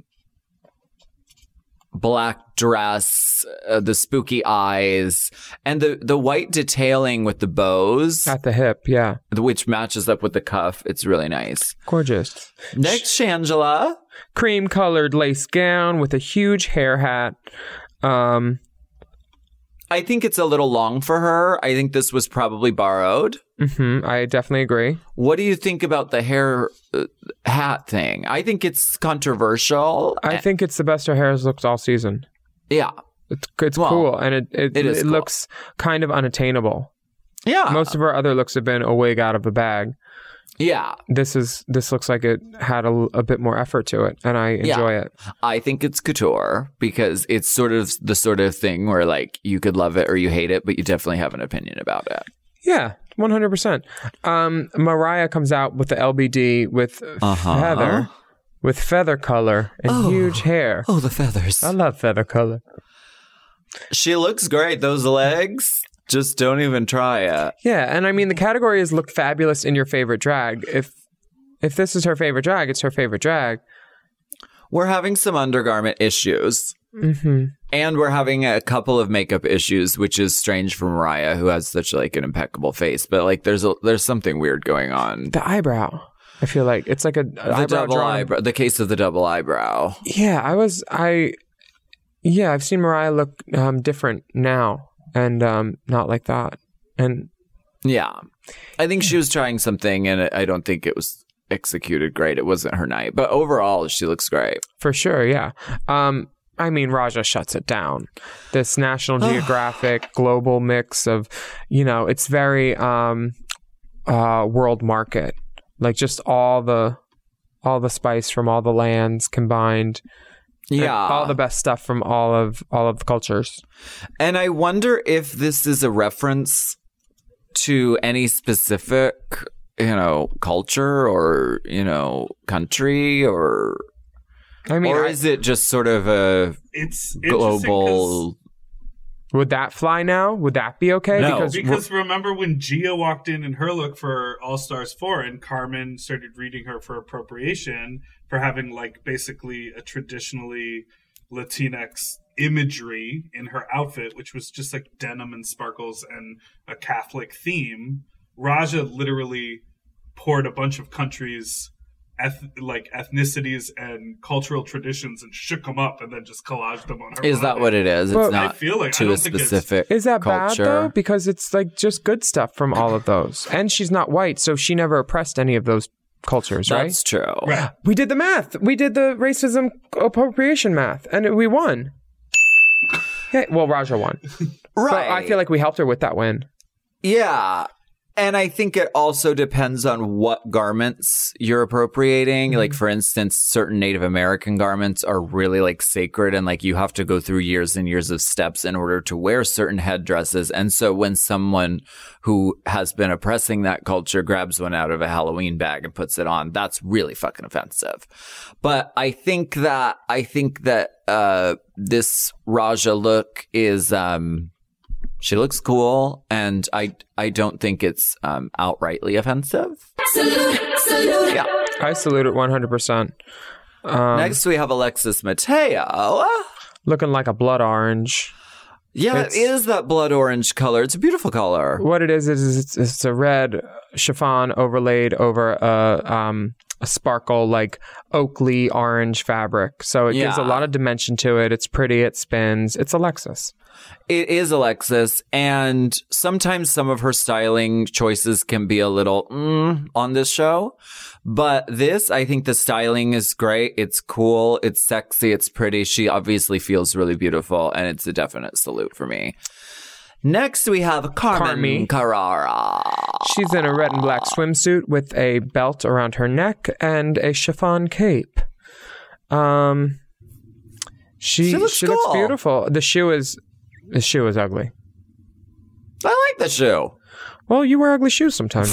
black dress, uh, the spooky eyes, and the, the white detailing with the bows, At the hip, yeah. which matches up with the cuff. It's really nice. Gorgeous. Next, Shangela. Cream-colored lace gown with a huge hair hat. Um, I think it's a little long for her. I think this was probably borrowed. mhm, I definitely agree. What do you think about the hair uh, hat thing? I think it's controversial. I think it's the best her hair has looked all season. Yeah. It's it's Well, cool, and it it, it is it cool. looks kind of unattainable. Yeah. Most of her other looks have been a wig out of a bag. Yeah. This is this looks like it had a, a bit more effort to it, and I enjoy Yeah. it. I think it's couture because it's sort of the sort of thing where like you could love it or you hate it, but you definitely have an opinion about it. Yeah, one hundred percent. Um, Mariah comes out with the L B D with Uh-huh. feather, with feather color and Oh. huge hair. Oh, the feathers. I love feather color. She looks great. Those legs, just don't even try it. Yeah, and I mean the category is look fabulous in your favorite drag. If if this is her favorite drag, it's her favorite drag. We're having some undergarment issues. Mm-hmm. And we're having a couple of makeup issues, which is strange for Mariah, who has such like an impeccable face. But like, there's a, there's something weird going on. The eyebrow. I feel like it's like a, a The eyebrow double drawn- eyebrow, the case of the double eyebrow. Yeah, I was I. Yeah, I've seen Mariah look um, different now, and um, not like that. And Yeah, I think she was trying something, and I don't think it was executed great. It wasn't her night, but overall, she looks great. for sure, yeah. Um, I mean, Raja shuts it down. This National Geographic global mix of, you know, it's very um, uh, world market. Like just all the all the spice from all the lands combined. Yeah. All the best stuff from all of all of the cultures. And I wonder if this is a reference to any specific, you know, culture or, you know, country or I mean, or I, is it just sort of a It's global? would that fly now? Would that be okay? No. Because, Because remember when Gia walked in in her look for All Stars four and Carmen started reading her for appropriation for having like basically a traditionally Latinx imagery in her outfit, which was just like denim and sparkles and a Catholic theme. Raja literally poured a bunch of countries' eth- like ethnicities and cultural traditions and shook them up and then just collaged them on her. Is that body. what it is? Well, it's I not feel like- I to don't a think it's- specific is that culture. bad though? Because it's like just good stuff from all of those. And she's not white, so she never oppressed any of those cultures, right? That's true. Right. We did the math. We did the racism appropriation math, and we won. Yeah, well, Raja won. Right. But I feel like we helped her with that win. Yeah. And I think it also depends on what garments you're appropriating. Mm-hmm. Like, for instance, certain Native American garments are really like sacred and like you have to go through years and years of steps in order to wear certain headdresses. And so when someone who has been oppressing that culture grabs one out of a Halloween bag and puts it on, that's really fucking offensive. But I think that, I think that, uh, this Raja look is, um, she looks cool, and I I don't think it's um, outrightly offensive. Yeah. I salute it one hundred percent. Um, Next, we have Alexis Mateo. looking like a blood orange. Yeah, It's- it is that blood orange color. It's a beautiful color. What it is is it's, it's a red chiffon overlaid over a um a sparkle like Oakley orange fabric. So it gives a Yeah. lot of dimension to it. It's pretty. It spins. It's Alexis. It is Alexis, and sometimes some of her styling choices can be a little mm, on this show. But this, I think the styling is great. It's cool. It's sexy. It's pretty. She obviously feels really beautiful, and it's a definite salute for me. Next, we have Carmen Carmi. Carrara. She's in a red and black swimsuit with a belt around her neck and a chiffon cape. Um, she She looks she looks cool. beautiful. The shoe is the shoe is ugly. I like the shoe. Well, you wear ugly shoes sometimes.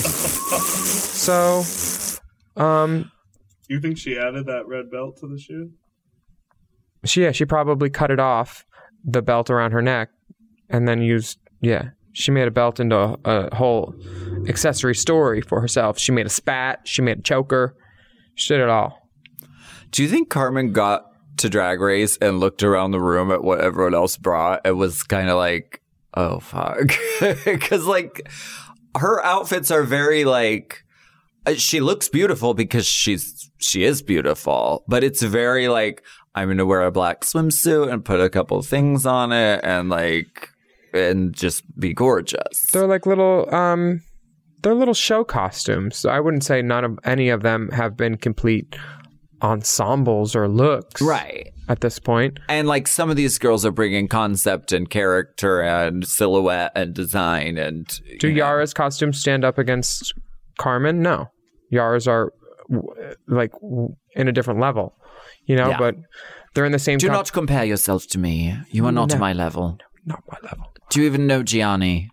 So, um, You think she added that red belt to the shoe? she yeah, she probably cut it off, the belt around her neck, and then used yeah. She made a belt into a, a whole accessory story for herself. She made a spat. She made a choker. She did it all. Do you think Carmen got to Drag Race and looked around the room at what everyone else brought and was kind of like, oh, fuck? Because, like, her outfits are very, like, uh, she looks beautiful because she's she is beautiful, but it's very, like, I'm going to wear a black swimsuit and put a couple things on it and, like, and just be gorgeous. They're like little, um, they're little show costumes. I wouldn't say none of any of them have been complete ensembles or looks, Right. at this point. And, like, some of these girls are bringing concept and character and silhouette and design and... Do you know. Yara's costumes stand up against Carmen? No, Yara's are w- like w- in a different level, you know. Yeah. But they're in the same. Do com- not compare yourself to me. You are not No. my level. not my level. Do you even know Gianni?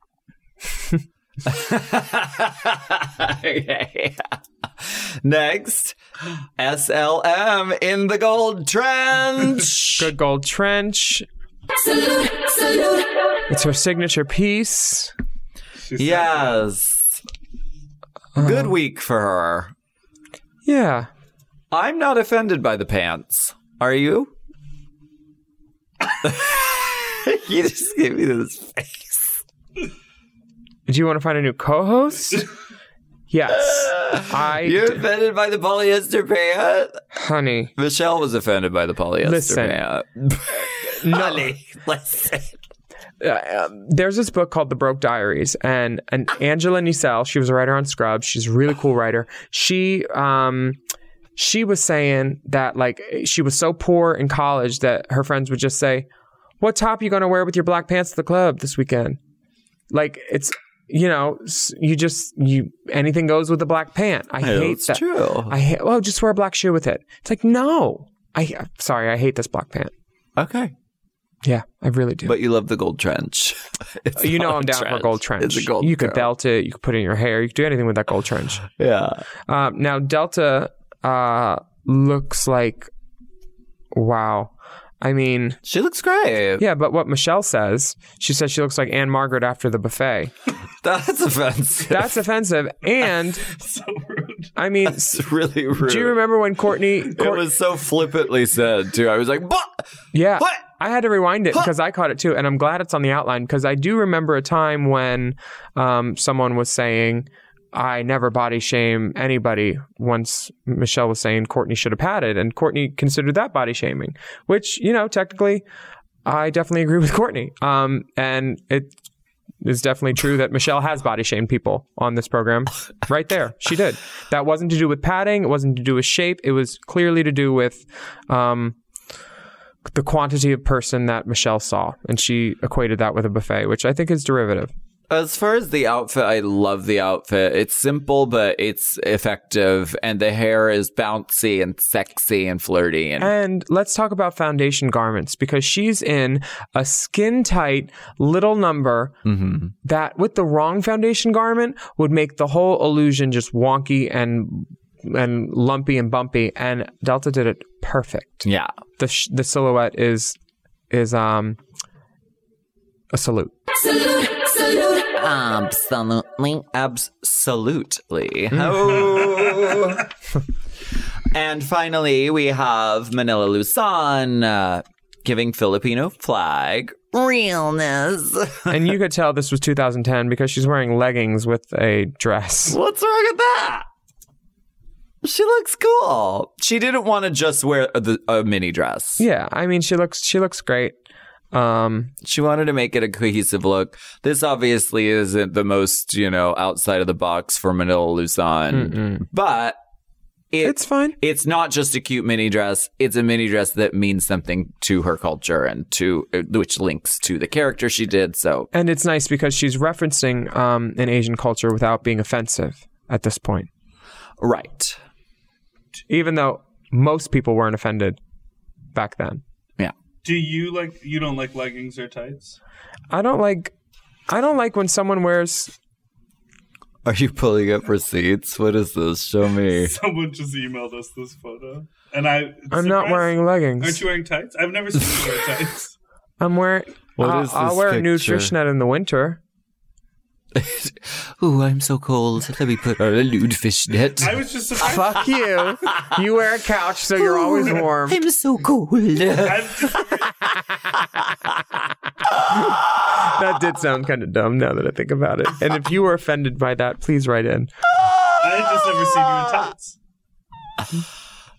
Okay. Next, S L M in the gold trench. Good gold trench. It's her signature piece. She said Yes. Good week for her. Yeah. I'm not offended by the pants. Are you? You just gave me this face. Do you want to find a new co-host? Yes. I, You're offended by the polyester pant? honey. Michelle was offended by the polyester Listen. pant. Honey, listen. Uh, um, there's this book called The Broke Diaries, and and Angela Nicelle, she was a writer on Scrubs. She's a really cool writer. She um she was saying that like she was so poor in college that her friends would just say, "What top are you going to wear with your black pants to the club this weekend?" Like it's you know, you just you anything goes with a black pant. I Yeah, hate that's that. true. I hate. Well, just wear a black shoe with it. It's like no. I sorry. I hate this black pant. Okay. Yeah, I really do. But you love the gold trench. It's you know not I'm a down for a gold trench. It's a gold you could girl. belt it. You could put it in your hair. You could do anything with that gold trench. Yeah. Um, now Delta uh, looks like wow. I mean, She looks great. yeah, but what Michelle says, she says she looks like Anne Margaret after the buffet. That's offensive. That's offensive. And So rude. I mean, It's really rude. do you remember when Courtney? It Court- was so flippantly said, too. I was like, bah! yeah, What? I had to rewind it because I caught it too, and I'm glad it's on the outline because I do remember a time when um, someone was saying, "I never body shame anybody." Once Michelle was saying Courtney should have padded, and Courtney considered that body shaming, which you know technically, I definitely agree with Courtney. Um, and it is definitely true that Michelle has body shamed people on this program. Right there, she did. That wasn't to do with padding. It wasn't to do with shape. It was clearly to do with. Um, the quantity of person that Michelle saw, and she equated that with a buffet, which I think is derivative. As far as the outfit, I love the outfit. It's simple, but it's effective, and the hair is bouncy and sexy and flirty. And And let's talk about foundation garments because she's in a skin tight little number mm-hmm. that with the wrong foundation garment would make the whole illusion just wonky and and lumpy and bumpy, and Delta did it perfect. yeah. The sh- the silhouette is is um a salute. Absolutely. Absolutely. Oh. And finally, we have Manila Luzon uh, giving Filipino flag realness. And you could tell this was two thousand ten because she's wearing leggings with a dress. What's wrong with that? She looks cool. She didn't want to just wear a, the, a mini dress. Yeah, I mean she looks she looks great. Um, She wanted to make it a cohesive look. This obviously isn't the most, you know, outside of the box for Manila Luzon, Mm-mm. but it, it's fine. It's not just a cute mini dress. It's a mini dress that means something to her culture and to which links to the character she did. So, And it's nice because she's referencing um, an Asian culture without being offensive at this point. right. Even though most people weren't offended back then. Yeah. Do you like? You don't like leggings or tights? I don't like I don't like when someone wears Are you pulling up receipts? What is this? Show me. Someone just emailed us this photo, and I. I'm not surprised- wearing leggings. Aren't you wearing tights? I've never seen you wear tights. I'm wearing What I'll, is I'll this wear a nude picture? fishnet in the winter. Ooh, I'm so cold. Let me put on a nude fishnet. I was just surprised. Fuck you. You wear a couch so you're always warm. I'm so cold. I'm just, That did sound kind of dumb now that I think about it. And if you were offended by that, please write in. I had just never seen you in tights.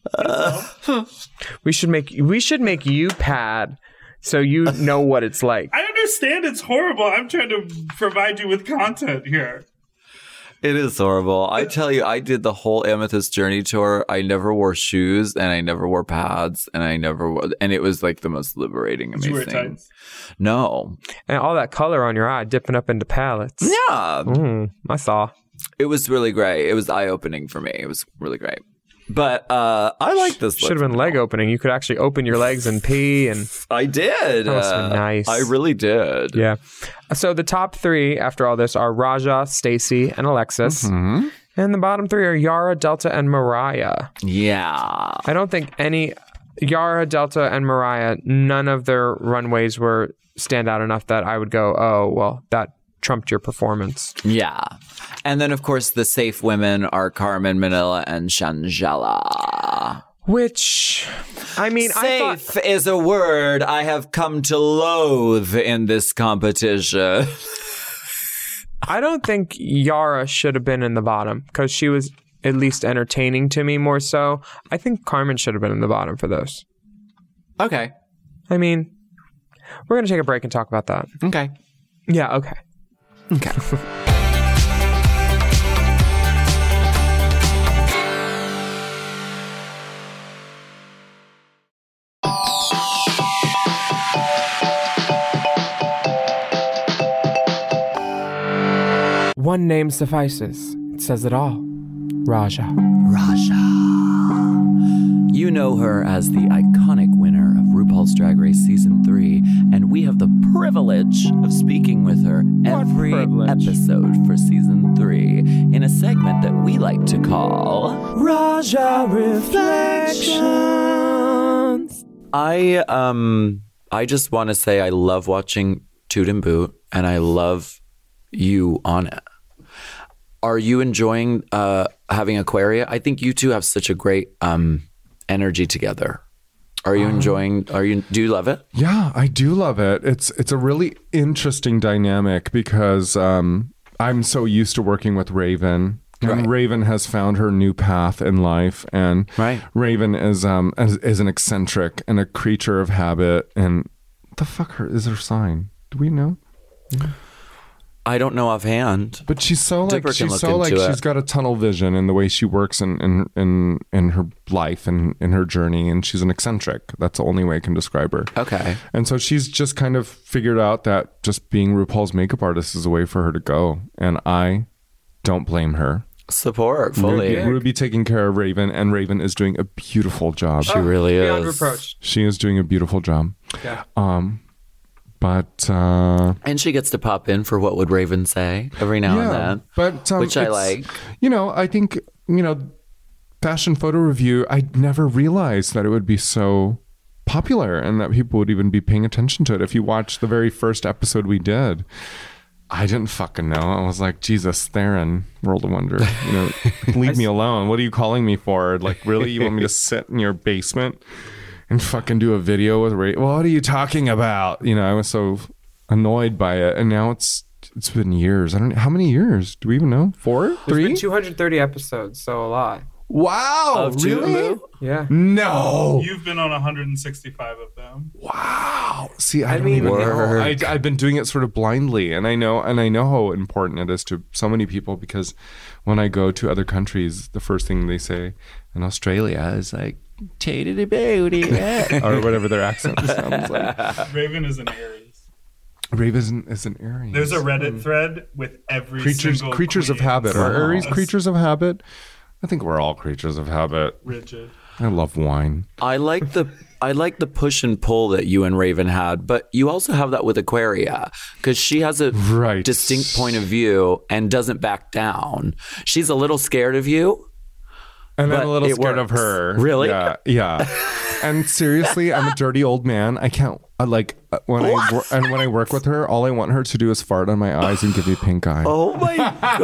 We should make we should make you pad so you know what it's like. I understand it's horrible. I'm trying to provide you with content here. It is horrible. I tell you, I did the whole Amethyst Journey tour. I never wore shoes and I never wore pads and I never wore, and it was like the most liberating, Did you wear amazing. tights? No. And all that color on your eye dipping up into palettes. Yeah. Mm, I saw. It was really great. It was eye opening for me. It was really great. But uh, I like this Should have look. been leg opening. You could actually open your legs and pee and I did. That must have been Uh, nice. I really did. yeah. So the top three after all this are Raja, Stacy, and Alexis. Hmm? And the bottom three are Yara, Delta, and Mariah. Yeah. I don't think any Yara, Delta, and Mariah, none of their runways were stand out enough that I would go, oh, well, that trumped your performance. Yeah. And then, of course, the safe women are Carmen, Manila, and Shangela. Which, I mean, I Safe thought, is a word I have come to loathe in this competition. I don't think Yara should have been in the bottom because she was at least entertaining to me more so. I think Carmen should have been in the bottom for those. Okay. I mean, we're going to take a break and talk about that. Okay. Yeah, okay. Okay. one name suffices. It says it all. Raja. You know her as the iconic winner of RuPaul's Drag Race Season three, and we have the privilege of speaking with her every privilege? episode for Season three in a segment that we like to call Raja Reflections. I, um, I just want to say I love watching Toot and Boot, and I love you on it. Are you enjoying uh, having Aquaria? I think you two have such a great um, energy together. Are you enjoying? Are you? Do you love it? Yeah, I do love it. It's it's a really interesting dynamic because um, I'm so used to working with Raven, and Right. Raven has found her new path in life, and Right. Raven is um is, is an eccentric and a creature of habit. And what the fuck her is her sign? Do we know? I don't know offhand. But she's so like Dipper can she's look so like into it. she's got a tunnel vision in the way she works in in in, in her life and in her journey, and she's an eccentric. That's the only way I can describe her. Okay. And so she's just kind of figured out that just being RuPaul's makeup artist is a way for her to go, and I don't blame her. Support fully. Ruby, Ruby taking care of Raven, and Raven is doing a beautiful job. She really is. Beyond reproach. She is doing a beautiful job. Yeah. Um, but uh, And she gets to pop in for What Would Raven Say every now and then. But um, which I it's- like. You know, I think you know, fashion photo review. I never realized that it would be so popular and that people would even be paying attention to it. If you watch the very first episode we did, I didn't fucking know. I was like, Jesus, Theron, World of Wonder. You know, leave me alone. What are you calling me for? Like, really? You want me to sit in your basement and fucking do a video with Ray? What are you talking about? You know, I was so annoyed by it, and now it's it's been years. I don't. How many years? Do we even know? Four? There's Three? been two hundred thirty episodes, so a lot. Wow! Of Toot and really? Boot? Yeah. No! You've been on one hundred sixty-five of them. Wow! See, I, I don't mean- even know. Word. I, I've been doing it sort of blindly, and I know, and I know how important it is to so many people because when I go to other countries, the first thing they say in Australia is like "tatty booty" or whatever their accent sounds like. Raven is an Aries. Raven is an Aries. There's a Reddit thread with every creatures single creatures of queen. habit. Are Aries Yes. creatures of habit? I think we're all creatures of habit. Rigid. I love wine. I like the I like the push and pull that you and Raven had, but you also have that with Aquaria because she has a Right. distinct point of view and doesn't back down. She's a little scared of you. And But I'm a little it scared of works. her. Really? Yeah. Yeah. And seriously, I'm a dirty old man. I can't I, like uh, when I wor- and when I work with her, all I want her to do is fart on my eyes and give me pink eye. Oh my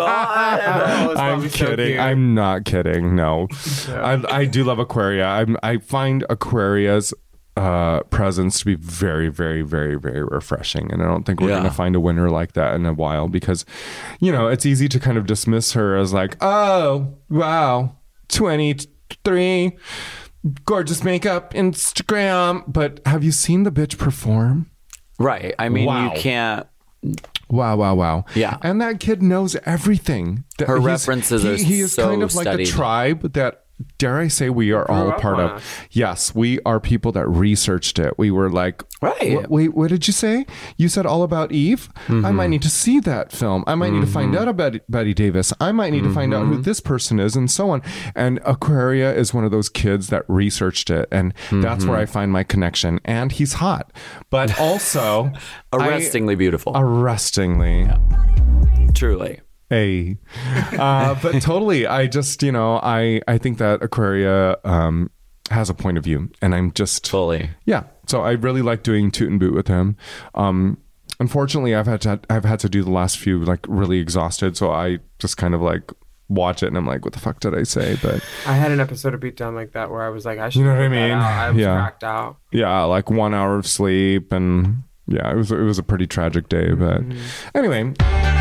god! I'm so kidding. cute. I'm not kidding. No, I, I do love Aquaria. I'm, I find Aquaria's uh, presence to be very, very, very, very refreshing, and I don't think we're Yeah. going to find a winner like that in a while because, you know, it's easy to kind of dismiss her as like, oh wow, twenty-three, gorgeous makeup, Instagram. But have you seen the bitch perform? Right. I mean, Wow. you can't. Wow, wow, wow. Yeah. And that kid knows everything. That Her he's- references he, are He is so kind of like studied. a tribe that, dare I say, we are all Grew a up part on of. us. Yes, we are people that researched it. We were like, Right. "What- wait, what did you say? You said all about Eve? I might need to see that film. I might need to find out about Betty Davis. I might need to find out who this person is, and so on. And Aquaria is one of those kids that researched it, and that's where I find my connection. And he's hot, but also Arrestingly beautiful. I, arrestingly. Truly. Hey, uh, but totally. I just, you know, I I think that Aquaria um, has a point of view, and I'm just Fully. yeah. So I really like doing Toot and Boot with him. Um, unfortunately, I've had to I've had to do the last few like really exhausted, so I just kind of like watch it, and I'm like, what the fuck did I say? But I had an episode of Beatdown like that where I was like, I should You know what I put that mean? out. I was Yeah. cracked out. yeah, like one hour of sleep, and yeah, it was it was a pretty tragic day. But anyway.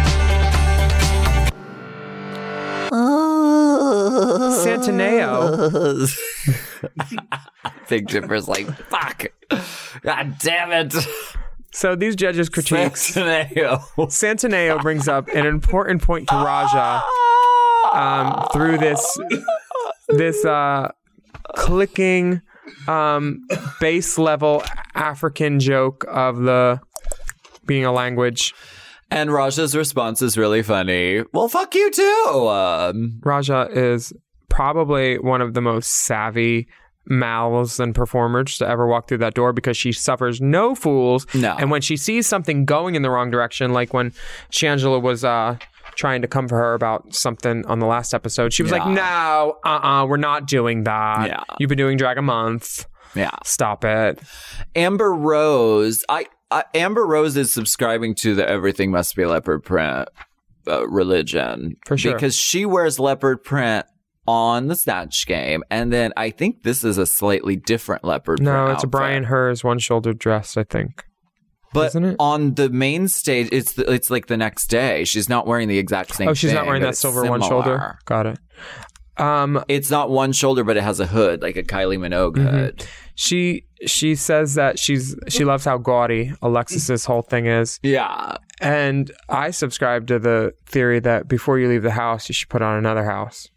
Santaneo. Big Dipper's like, fuck. God damn it. So these judges' critiques. Santaneo. Santaneo brings up an important point to Raja um, through this this uh, clicking um, base level African joke of the being a language. And Raja's response is really funny. Well, fuck you too. Um, Raja is probably one of the most savvy mouths and performers to ever walk through that door because she suffers no fools. No. And when she sees something going in the wrong direction, like when Shangela was uh, trying to come for her about something on the last episode, she was Yeah. like, no, uh-uh, we're not doing that. Yeah. You've been doing drag a month. yeah. Stop it. Amber Rose, I, I Amber Rose is subscribing to the everything must be leopard print uh, religion. For sure. Because she wears leopard print on the Snatch Game, and then I think this is a slightly different leopard No, print it's a outfit. Brian Hers one-shouldered dress, I think. But isn't it? on the main stage, it's the, it's like the next day. She's not wearing the exact same Oh, she's thing, not wearing but that it's silver one similar. shoulder? Got it. Um, It's not one shoulder, but it has a hood, like a Kylie Minogue hood. she she says that she's she loves how gaudy Alexis's whole thing is. Yeah. And I subscribe to the theory that before you leave the house, you should put on another house.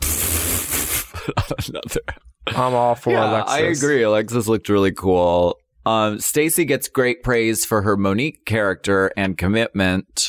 Another. I'm all for Yeah, Alexis. I agree. Alexis looked really cool. Um, Stacey gets great praise for her Monique character and commitment.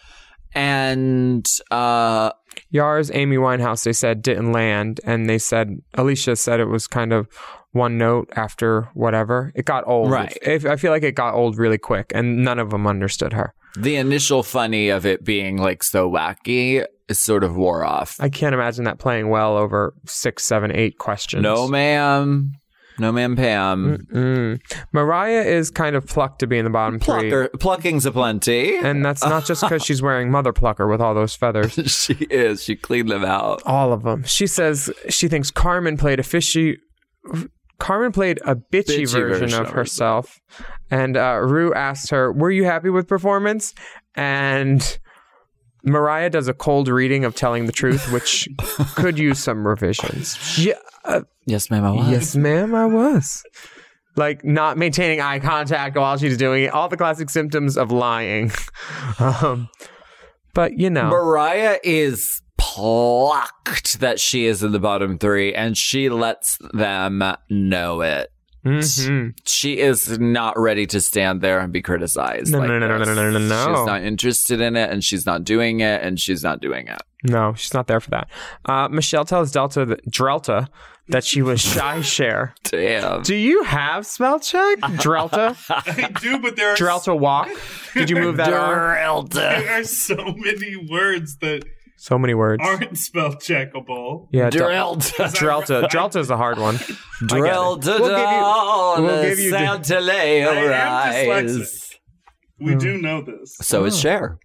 And uh, Yars, Amy Winehouse, they said didn't land. And they said, Alicia said it was kind of one note after whatever. It got old. Right. It, I feel like it got old really quick and none of them understood her. the initial funny of it being like so wacky is sort of wore off. I can't imagine that playing well over six, seven, eight questions. No, ma'am. No, ma'am, Pam. Mm. Mariah is kind of plucked to be in the bottom three. Plucker, plucking's aplenty. And that's not just because she's wearing Mother Plucker with all those feathers. She is. She cleaned them out. All of them. She says she thinks Carmen played a fishy... Carmen played a bitchy, Bitchy version, version of of herself. And uh, Rue asked her, were you happy with performance? And Mariah does a cold reading of Telling the Truth, which could use some revisions. Yeah, uh, Yes, ma'am, I was. yes, ma'am, I was. Like not maintaining eye contact while she's doing it. All the classic symptoms of lying. um, but, you know. Mariah is plucked that she is in the bottom three, and she lets them know it. Mhm. She is not ready to stand there and be criticized. No, like no, no, no, this. no, no, no, no. She's not interested in it, and she's not doing it, and she's not doing it. No, she's not there for that. Uh, Michelle tells Delta that, Drelta that she was shy share. Damn. Do you have spell check? Drelta? I do, but there are, Drelta walk? Did you move that arm? there are so many words that So many words. aren't spell checkable. Yeah, Del- Drilled. Drelta. Drelta is a hard one. Drilled We'll give you- down we'll the give you- Santa I Leo am rise. dyslexic. We do know this. So is Cher.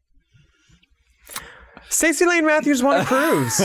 Stacey Lane Matthews won a cruise.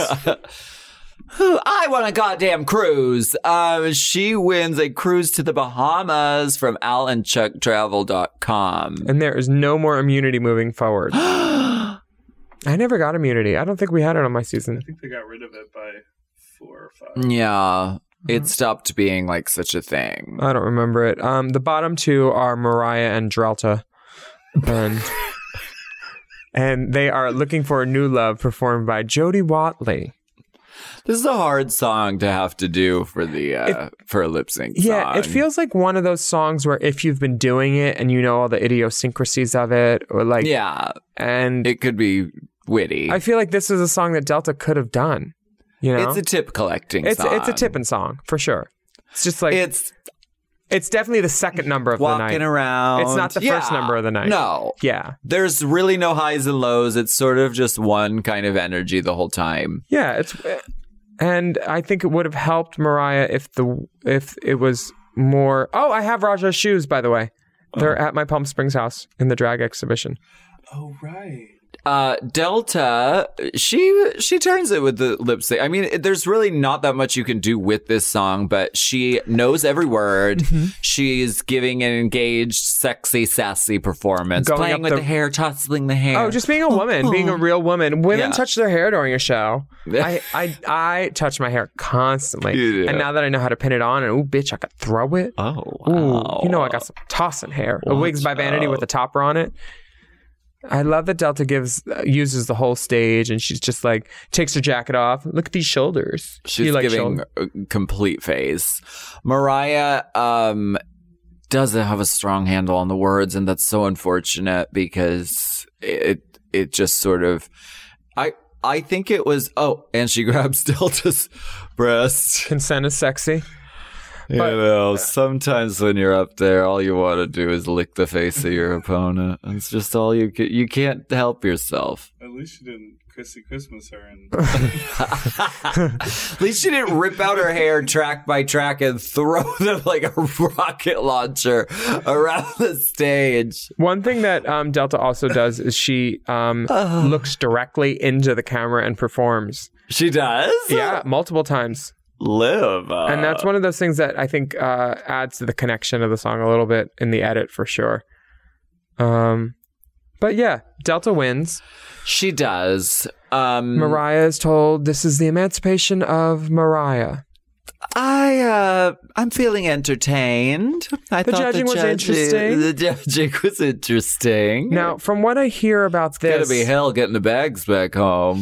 I want a goddamn cruise. Um, she wins a cruise to the Bahamas from al and chuck travel dot com. And there is no more immunity moving forward. I never got immunity. I don't think we had it on my season. I think they got rid of it by four or five. Yeah, it stopped being like such a thing. I don't remember it. Um, the bottom two are Mariah and Drelta. And, and they are looking for a new love performed by Jodie Watley. This is a hard song to have to do for the uh, for a lip sync. Yeah, it song. feels like one of those songs where if you've been doing it and you know all the idiosyncrasies of it, or like, Yeah, and it could be witty. I feel like this is a song that Delta could have done. You know, It's a tip collecting it's song. it's a tipping song for sure. It's just like It's it's definitely the second number of the night. walking around. It's not the first Yeah. number of the night. No. Yeah, There's really no highs and lows. It's sort of just one kind of energy the whole time. yeah. It's and I think it would have helped Mariah if the if it was more. Oh, I have Raja's shoes, by the way. They're at my Palm Springs house in the drag exhibition. Oh, right. Uh, Delta, she she turns it with the lip sync. I mean, it- there's really not that much you can do with this song, but she knows every word. Mm-hmm. She's giving an engaged, sexy, sassy performance, Going playing up with the- the hair, tousling the hair. Oh, just being a woman, being a real woman. Women Yeah. touch their hair during a show. Yeah. I, I I touch my hair constantly. You do. And now that I know how to pin it on, and ooh, bitch, I could throw it. Oh, Ooh, wow. you know I got some tossing hair. A Watch Wigs by Vanity out. with a topper on it. I love that Delta gives uh, uses the whole stage, and she's just like takes her jacket off. Look at these shoulders. She's You like giving shoulder- a complete face. Mariah, um, doesn't have a strong handle on the words, and that's so unfortunate because it it just sort of I I think it was oh, and she grabs Delta's breast. Consent is sexy. You But- know, sometimes when you're up there, all you want to do is lick the face of your opponent. It's just all you can. You can't help yourself. At least you didn't Chrissy Christmas her and At least she didn't rip out her hair track by track and throw them like a rocket launcher around the stage. One thing that um, Delta also does is she um, looks directly into the camera and performs. She does? Yeah, multiple times. Live. Uh, And that's one of those things that I think uh, adds to the connection of the song a little bit in the edit for sure. Um, but yeah, Delta wins. She does. Um, Mariah is told this is the emancipation of Mariah. I, uh, I'm feeling entertained. I The thought judging was judging- interesting. The judging was interesting. Now, from what I hear about it's gonna this, be hell getting the bags back home.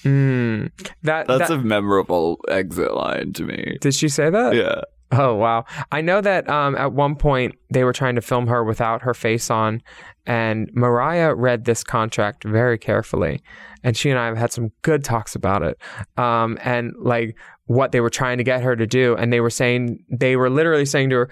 mm, that, That's that a memorable exit line to me. did she say that? Yeah. Oh, wow. I know that um, at one point they were trying to film her without her face on, and Mariah read this contract very carefully. And she and I have had some good talks about it. Um, and like what they were trying to get her to do. And they were saying, they were literally saying to her,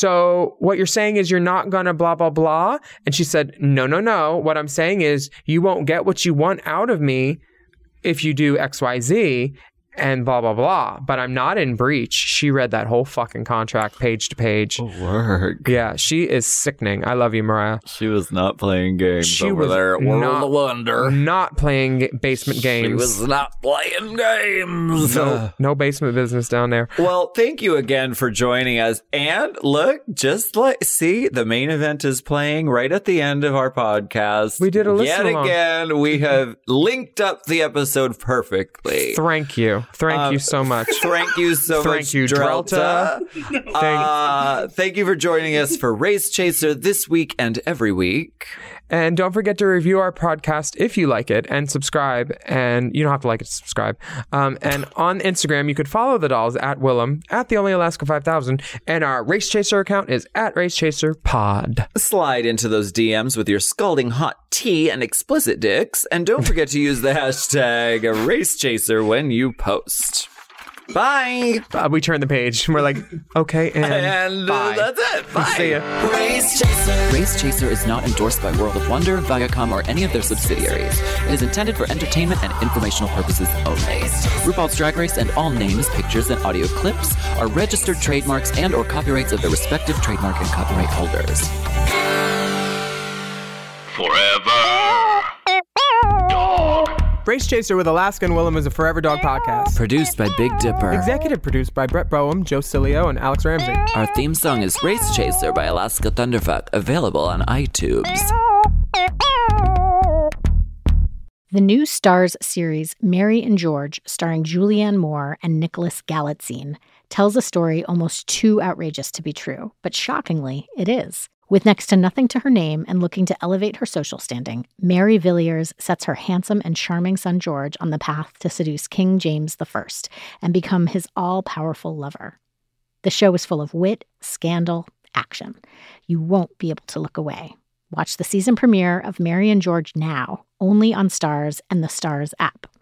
so what you're saying is you're not going to blah, blah, blah. And she said, no, no, no. What I'm saying is you won't get what you want out of me if you do X, Y, Z. And blah, blah, blah. But I'm not in breach. She read that whole fucking contract page to page. Work. Yeah, she is sickening. I love you, Mariah. She was not playing games She over was there at World not- of Wonder. Not playing ga- basement games. She was not playing games. no, no basement business down there. Well, thank you again for joining us. And look, just like, see, the main event is playing right at the end of our podcast. We did a listen Yet along. again, we have linked up the episode perfectly. Thank you. Thank Um, you so much. Thank you so Thank much, you, Drelta. Thank- Uh, thank you for joining us for Race Chaser this week and every week. And don't forget to review our podcast if you like it and subscribe. And you don't have to like it to subscribe. Um, and on Instagram, you could follow the dolls at Willem, at the Only Alaska five thousand. And our Race Chaser account is at Race Chaser Pod. Slide into those D Ms with your scalding hot tea and explicit dicks. And don't forget to use the hashtag Race Chaser when you post. Bye. Uh, we turn the page and we're like, okay, and, And uh, bye. that's it. Bye. See ya. Race Chaser. Race Chaser is not endorsed by World of Wonder, Viacom, or any of their subsidiaries. It is intended for entertainment and informational purposes only. RuPaul's Drag Race and all names, pictures, and audio clips are registered trademarks and or copyrights of their respective trademark and copyright holders. Forever. Dog. Race Chaser with Alaska and Willem is a Forever Dog podcast. Produced by Big Dipper. Executive produced by Brett Boehm, Joe Cilio, and Alex Ramsey. Our theme song is Race Chaser by Alaska Thunderfuck, available on iTunes. The new Starz series, Mary and George, starring Julianne Moore and Nicholas Galitzine, tells a story almost too outrageous to be true, but shockingly, it is. With next to nothing to her name and looking to elevate her social standing, Mary Villiers sets her handsome and charming son George on the path to seduce King James the First and become his all-powerful lover. The show is full of wit, scandal, action. You won't be able to look away. Watch the season premiere of Mary and George now, only on Starz and the Starz app.